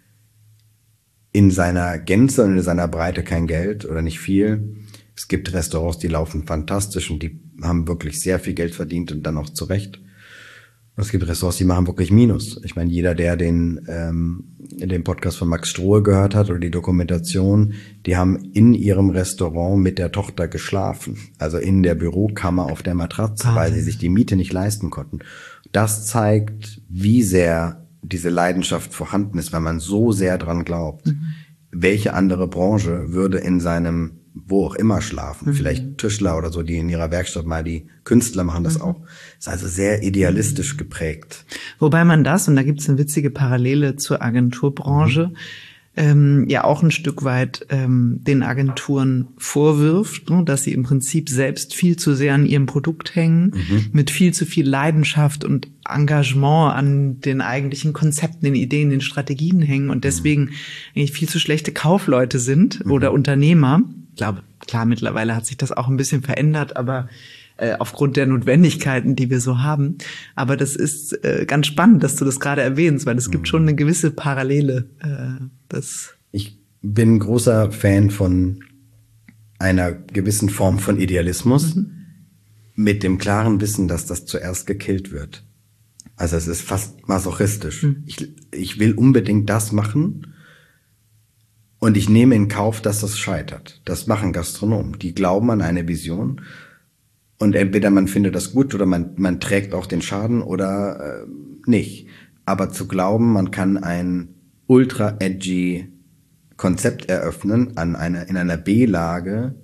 in seiner Gänze und in seiner Breite kein Geld oder nicht viel. Es gibt Restaurants, die laufen fantastisch und die haben wirklich sehr viel Geld verdient und dann auch zurecht. Es gibt Restaurants, die machen wirklich Minus. Ich meine, jeder, der den ähm, den Podcast von Max Strohe gehört hat oder die Dokumentation, die haben in ihrem Restaurant mit der Tochter geschlafen. Also in der Bürokammer auf der Matratze, ah, weil sie sich die Miete nicht leisten konnten. Das zeigt, wie sehr diese Leidenschaft vorhanden ist, weil man so sehr dran glaubt. Mhm. Welche andere Branche würde in seinem wo auch immer schlafen, mhm. vielleicht Tischler oder so, die in ihrer Werkstatt mal, die Künstler machen das mhm. auch. Ist also sehr idealistisch geprägt. Wobei man das, und da gibt es eine witzige Parallele zur Agenturbranche, mhm. ähm, ja auch ein Stück weit ähm, den Agenturen vorwirft, ne, dass sie im Prinzip selbst viel zu sehr an ihrem Produkt hängen, mhm. mit viel zu viel Leidenschaft und Engagement an den eigentlichen Konzepten, den Ideen, den Strategien hängen und deswegen eigentlich viel zu schlechte Kaufleute sind mhm. oder Unternehmer. Ich glaube, klar, mittlerweile hat sich das auch ein bisschen verändert, aber äh, aufgrund der Notwendigkeiten, die wir so haben. Aber das ist äh, ganz spannend, dass du das gerade erwähnst, weil es mhm. gibt schon eine gewisse Parallele. Äh, das ich bin großer Fan von einer gewissen Form von Idealismus mhm. mit dem klaren Wissen, dass das zuerst gekillt wird. Also es ist fast masochistisch. Mhm. Ich, ich will unbedingt das machen. Und ich nehme in Kauf, dass das scheitert. Das machen Gastronomen. Die glauben an eine Vision. Und entweder man findet das gut oder man, man trägt auch den Schaden oder äh, nicht. Aber zu glauben, man kann ein ultra edgy Konzept eröffnen an einer, in einer B-Lage,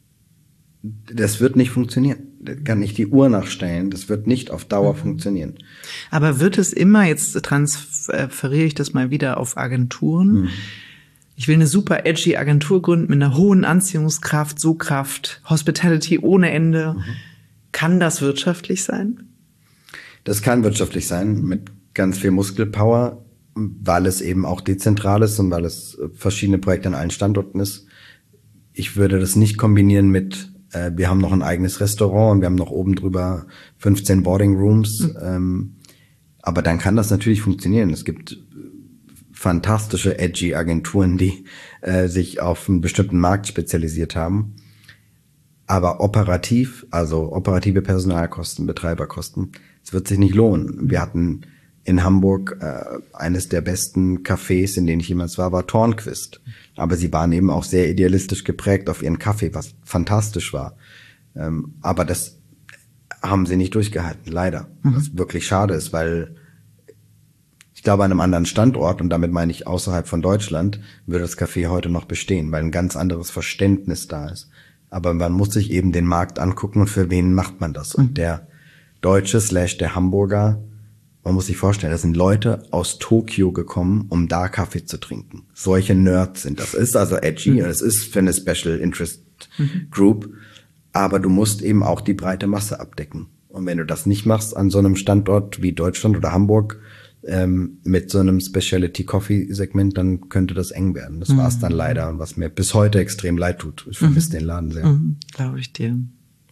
das wird nicht funktionieren. Das kann ich die Uhr nachstellen. Das wird nicht auf Dauer mhm. funktionieren. Aber wird es immer, jetzt transferiere ich das mal wieder auf Agenturen, mhm. ich will eine super edgy Agentur gründen mit einer hohen Anziehungskraft, Sogkraft, Hospitality ohne Ende. Mhm. Kann das wirtschaftlich sein? Das kann wirtschaftlich sein, mit ganz viel Muskelpower, weil es eben auch dezentral ist und weil es verschiedene Projekte an allen Standorten ist. Ich würde das nicht kombinieren mit, äh, wir haben noch ein eigenes Restaurant und wir haben noch oben drüber fünfzehn Boarding Rooms. Mhm. Ähm, aber dann kann das natürlich funktionieren. Es gibt fantastische, edgy Agenturen, die äh, sich auf einen bestimmten Markt spezialisiert haben. Aber operativ, also operative Personalkosten, Betreiberkosten, es wird sich nicht lohnen. Wir hatten in Hamburg äh, eines der besten Cafés, in denen ich jemals war, war Tornquist. Aber sie waren eben auch sehr idealistisch geprägt auf ihren Kaffee, was fantastisch war. Ähm, aber das haben sie nicht durchgehalten, leider. Mhm. Was wirklich schade ist, weil ich glaube, an einem anderen Standort, und damit meine ich außerhalb von Deutschland, würde das Café heute noch bestehen, weil ein ganz anderes Verständnis da ist. Aber man muss sich eben den Markt angucken und für wen macht man das. Und der Deutsche slash der Hamburger, man muss sich vorstellen, das sind Leute aus Tokio gekommen, um da Kaffee zu trinken. Solche Nerds sind das. Es ist also edgy mhm. und es ist für eine Special Interest mhm. Group, aber du musst eben auch die breite Masse abdecken. Und wenn du das nicht machst an so einem Standort wie Deutschland oder Hamburg, Ähm, mit so einem Specialty-Coffee-Segment, dann könnte das eng werden. Das mhm. war es dann leider, was mir bis heute extrem leid tut. Ich vermisse mhm. den Laden sehr. Mhm, glaube ich dir.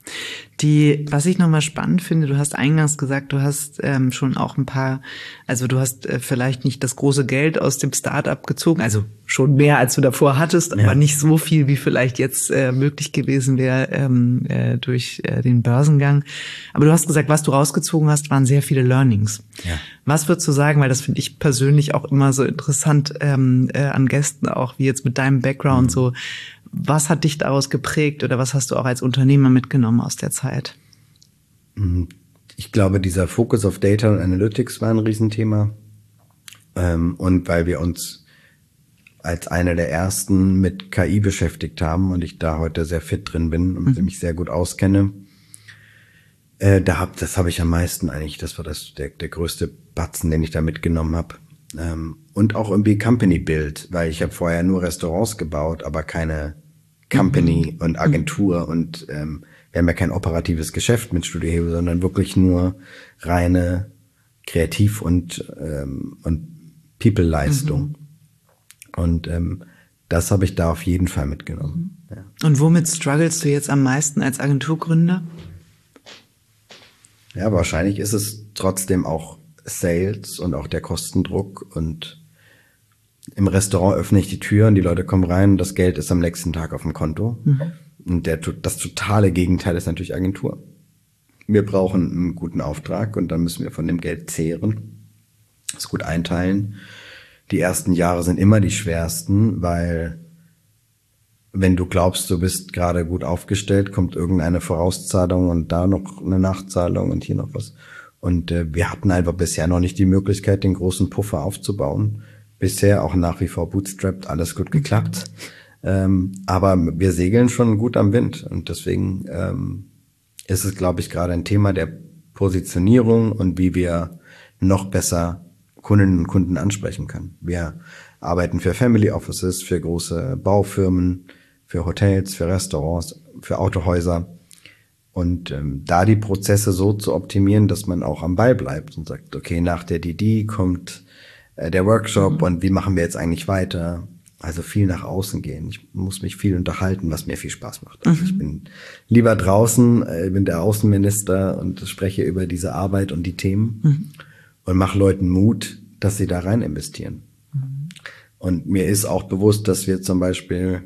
Die, was ich nochmal spannend finde, du hast eingangs gesagt, du hast ähm, schon auch ein paar, also du hast äh, vielleicht nicht das große Geld aus dem Start-up gezogen, also schon mehr, als du davor hattest, ja. aber nicht so viel, wie vielleicht jetzt äh, möglich gewesen wäre ähm, äh, durch äh, den Börsengang. Aber du hast gesagt, was du rausgezogen hast, waren sehr viele Learnings. Ja. Was würdest du sagen, weil das finde ich persönlich auch immer so interessant ähm, äh, an Gästen, auch wie jetzt mit deinem Background mhm. so, was hat dich daraus geprägt oder was hast du auch als Unternehmer mitgenommen aus der Zeit? Ich glaube, dieser Fokus auf Data und Analytics war ein Riesenthema. Und weil wir uns als einer der ersten mit K I beschäftigt haben und ich da heute sehr fit drin bin und mhm. mich sehr gut auskenne, da hab, das habe ich am meisten eigentlich, das war das der, der größte Batzen, den ich da mitgenommen habe. Und auch irgendwie Company Build, weil ich habe vorher nur Restaurants gebaut, aber keine Company mhm. und Agentur mhm. und ähm, wir haben ja kein operatives Geschäft mit Studio Hebe, sondern wirklich nur reine Kreativ- und ähm, und People-Leistung. Mhm. Und ähm, das habe ich da auf jeden Fall mitgenommen. Mhm. Ja. Und womit strugglest du jetzt am meisten als Agenturgründer? Ja, wahrscheinlich ist es trotzdem auch Sales und auch der Kostendruck und im Restaurant öffne ich die Tür und die Leute kommen rein, das Geld ist am nächsten Tag auf dem Konto. Mhm. Und der, das totale Gegenteil ist natürlich Agentur. Wir brauchen einen guten Auftrag und dann müssen wir von dem Geld zehren, das gut einteilen. Die ersten Jahre sind immer die schwersten, weil wenn du glaubst, du bist gerade gut aufgestellt, kommt irgendeine Vorauszahlung und da noch eine Nachzahlung und hier noch was. Und äh, wir hatten einfach bisher noch nicht die Möglichkeit, den großen Puffer aufzubauen. Bisher auch nach wie vor bootstrapped, alles gut geklappt. Ähm, aber wir segeln schon gut am Wind. Und deswegen ähm, ist es, glaube ich, gerade ein Thema der Positionierung und wie wir noch besser Kundinnen und Kunden ansprechen können. Wir arbeiten für Family Offices, für große Baufirmen, für Hotels, für Restaurants, für Autohäuser. Und ähm, da die Prozesse so zu optimieren, dass man auch am Ball bleibt und sagt, okay, nach der D D kommt äh, der Workshop mhm. und wie machen wir jetzt eigentlich weiter? Also viel nach außen gehen. Ich muss mich viel unterhalten, was mir viel Spaß macht. Also mhm. ich bin lieber draußen, äh, bin der Außenminister und spreche über diese Arbeit und die Themen mhm. und mache Leuten Mut, dass sie da rein investieren. Mhm. Und mir ist auch bewusst, dass wir zum Beispiel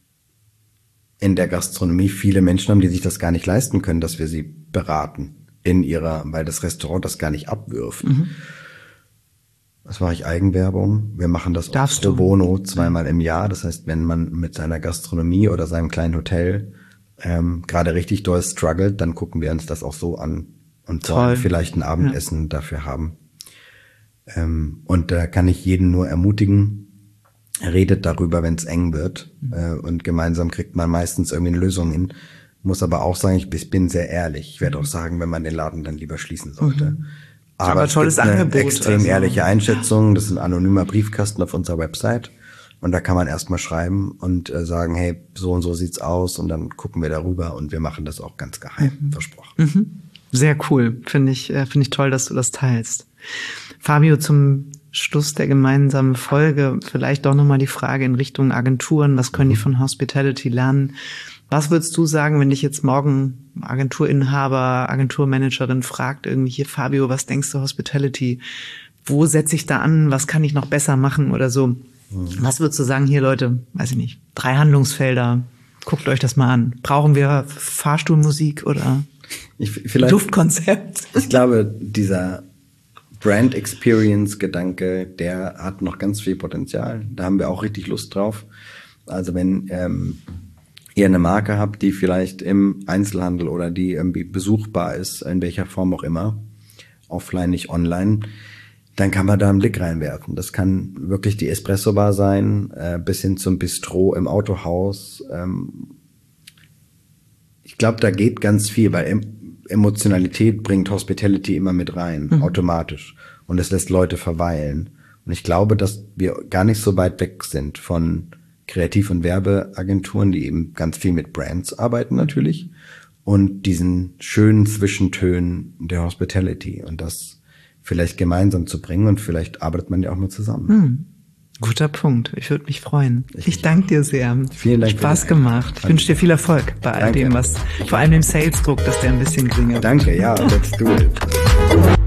in der Gastronomie viele Menschen haben, die sich das gar nicht leisten können, dass wir sie beraten in ihrer, weil das Restaurant das gar nicht abwirft. Mhm. Was mache ich? Eigenwerbung. Wir machen das Darfst pro bono zweimal im Jahr. Das heißt, wenn man mit seiner Gastronomie oder seinem kleinen Hotel ähm, gerade richtig doll struggelt, dann gucken wir uns das auch so an und wollen vielleicht ein Abendessen ja. dafür haben. Ähm, und da kann ich jeden nur ermutigen, redet darüber, wenn es eng wird. Mhm. Äh, und gemeinsam kriegt man meistens irgendwie eine Lösung hin. Muss aber auch sagen, ich bin sehr ehrlich. Ich werde auch sagen, wenn man den Laden dann lieber schließen sollte. Mhm. Aber, aber es gibt eine Angebot, extrem also. ehrliche Einschätzung. Das ist ein anonymer Briefkasten auf unserer Website. Und da kann man erstmal schreiben und äh, sagen, hey, so und so sieht's aus. Und dann gucken wir darüber und wir machen das auch ganz geheim, mhm. versprochen. Mhm. Sehr cool. Finde ich, äh, finde ich toll, dass du das teilst. Fabio, zum Schluss der gemeinsamen Folge vielleicht doch nochmal die Frage in Richtung Agenturen. Was können die von Hospitality lernen? Was würdest du sagen, wenn dich jetzt morgen Agenturinhaber, Agenturmanagerin fragt, irgendwie hier, Fabio, was denkst du Hospitality? Wo setze ich da an? Was kann ich noch besser machen oder so? Mhm. Was würdest du sagen, hier Leute, weiß ich nicht, drei Handlungsfelder, guckt euch das mal an. Brauchen wir Fahrstuhlmusik oder ich, vielleicht, Duftkonzept? Ich glaube, dieser Brand Experience Gedanke, der hat noch ganz viel Potenzial. Da haben wir auch richtig Lust drauf. Also wenn ähm, ihr eine Marke habt, die vielleicht im Einzelhandel oder die irgendwie besuchbar ist, in welcher Form auch immer, offline, nicht online, dann kann man da einen Blick reinwerfen. Das kann wirklich die Espresso-Bar sein, äh, bis hin zum Bistro im Autohaus. Ähm, ich glaube, da geht ganz viel, weil em- Emotionalität bringt Hospitality immer mit rein, mhm. automatisch. Und es lässt Leute verweilen. Und ich glaube, dass wir gar nicht so weit weg sind von Kreativ- und Werbeagenturen, die eben ganz viel mit Brands arbeiten natürlich. Und diesen schönen Zwischentönen der Hospitality. Und das vielleicht gemeinsam zu bringen. Und vielleicht arbeitet man ja auch mal zusammen. Mhm. Guter Punkt. Ich würde mich freuen. Ich, Ich danke dir sehr. Vielen Dank. Spaß gemacht. Ich wünsche dir viel Erfolg bei all Danke. dem, was, vor allem dem Sales-Druck, dass der ein bisschen geringer wird. Danke, ja, let's do it.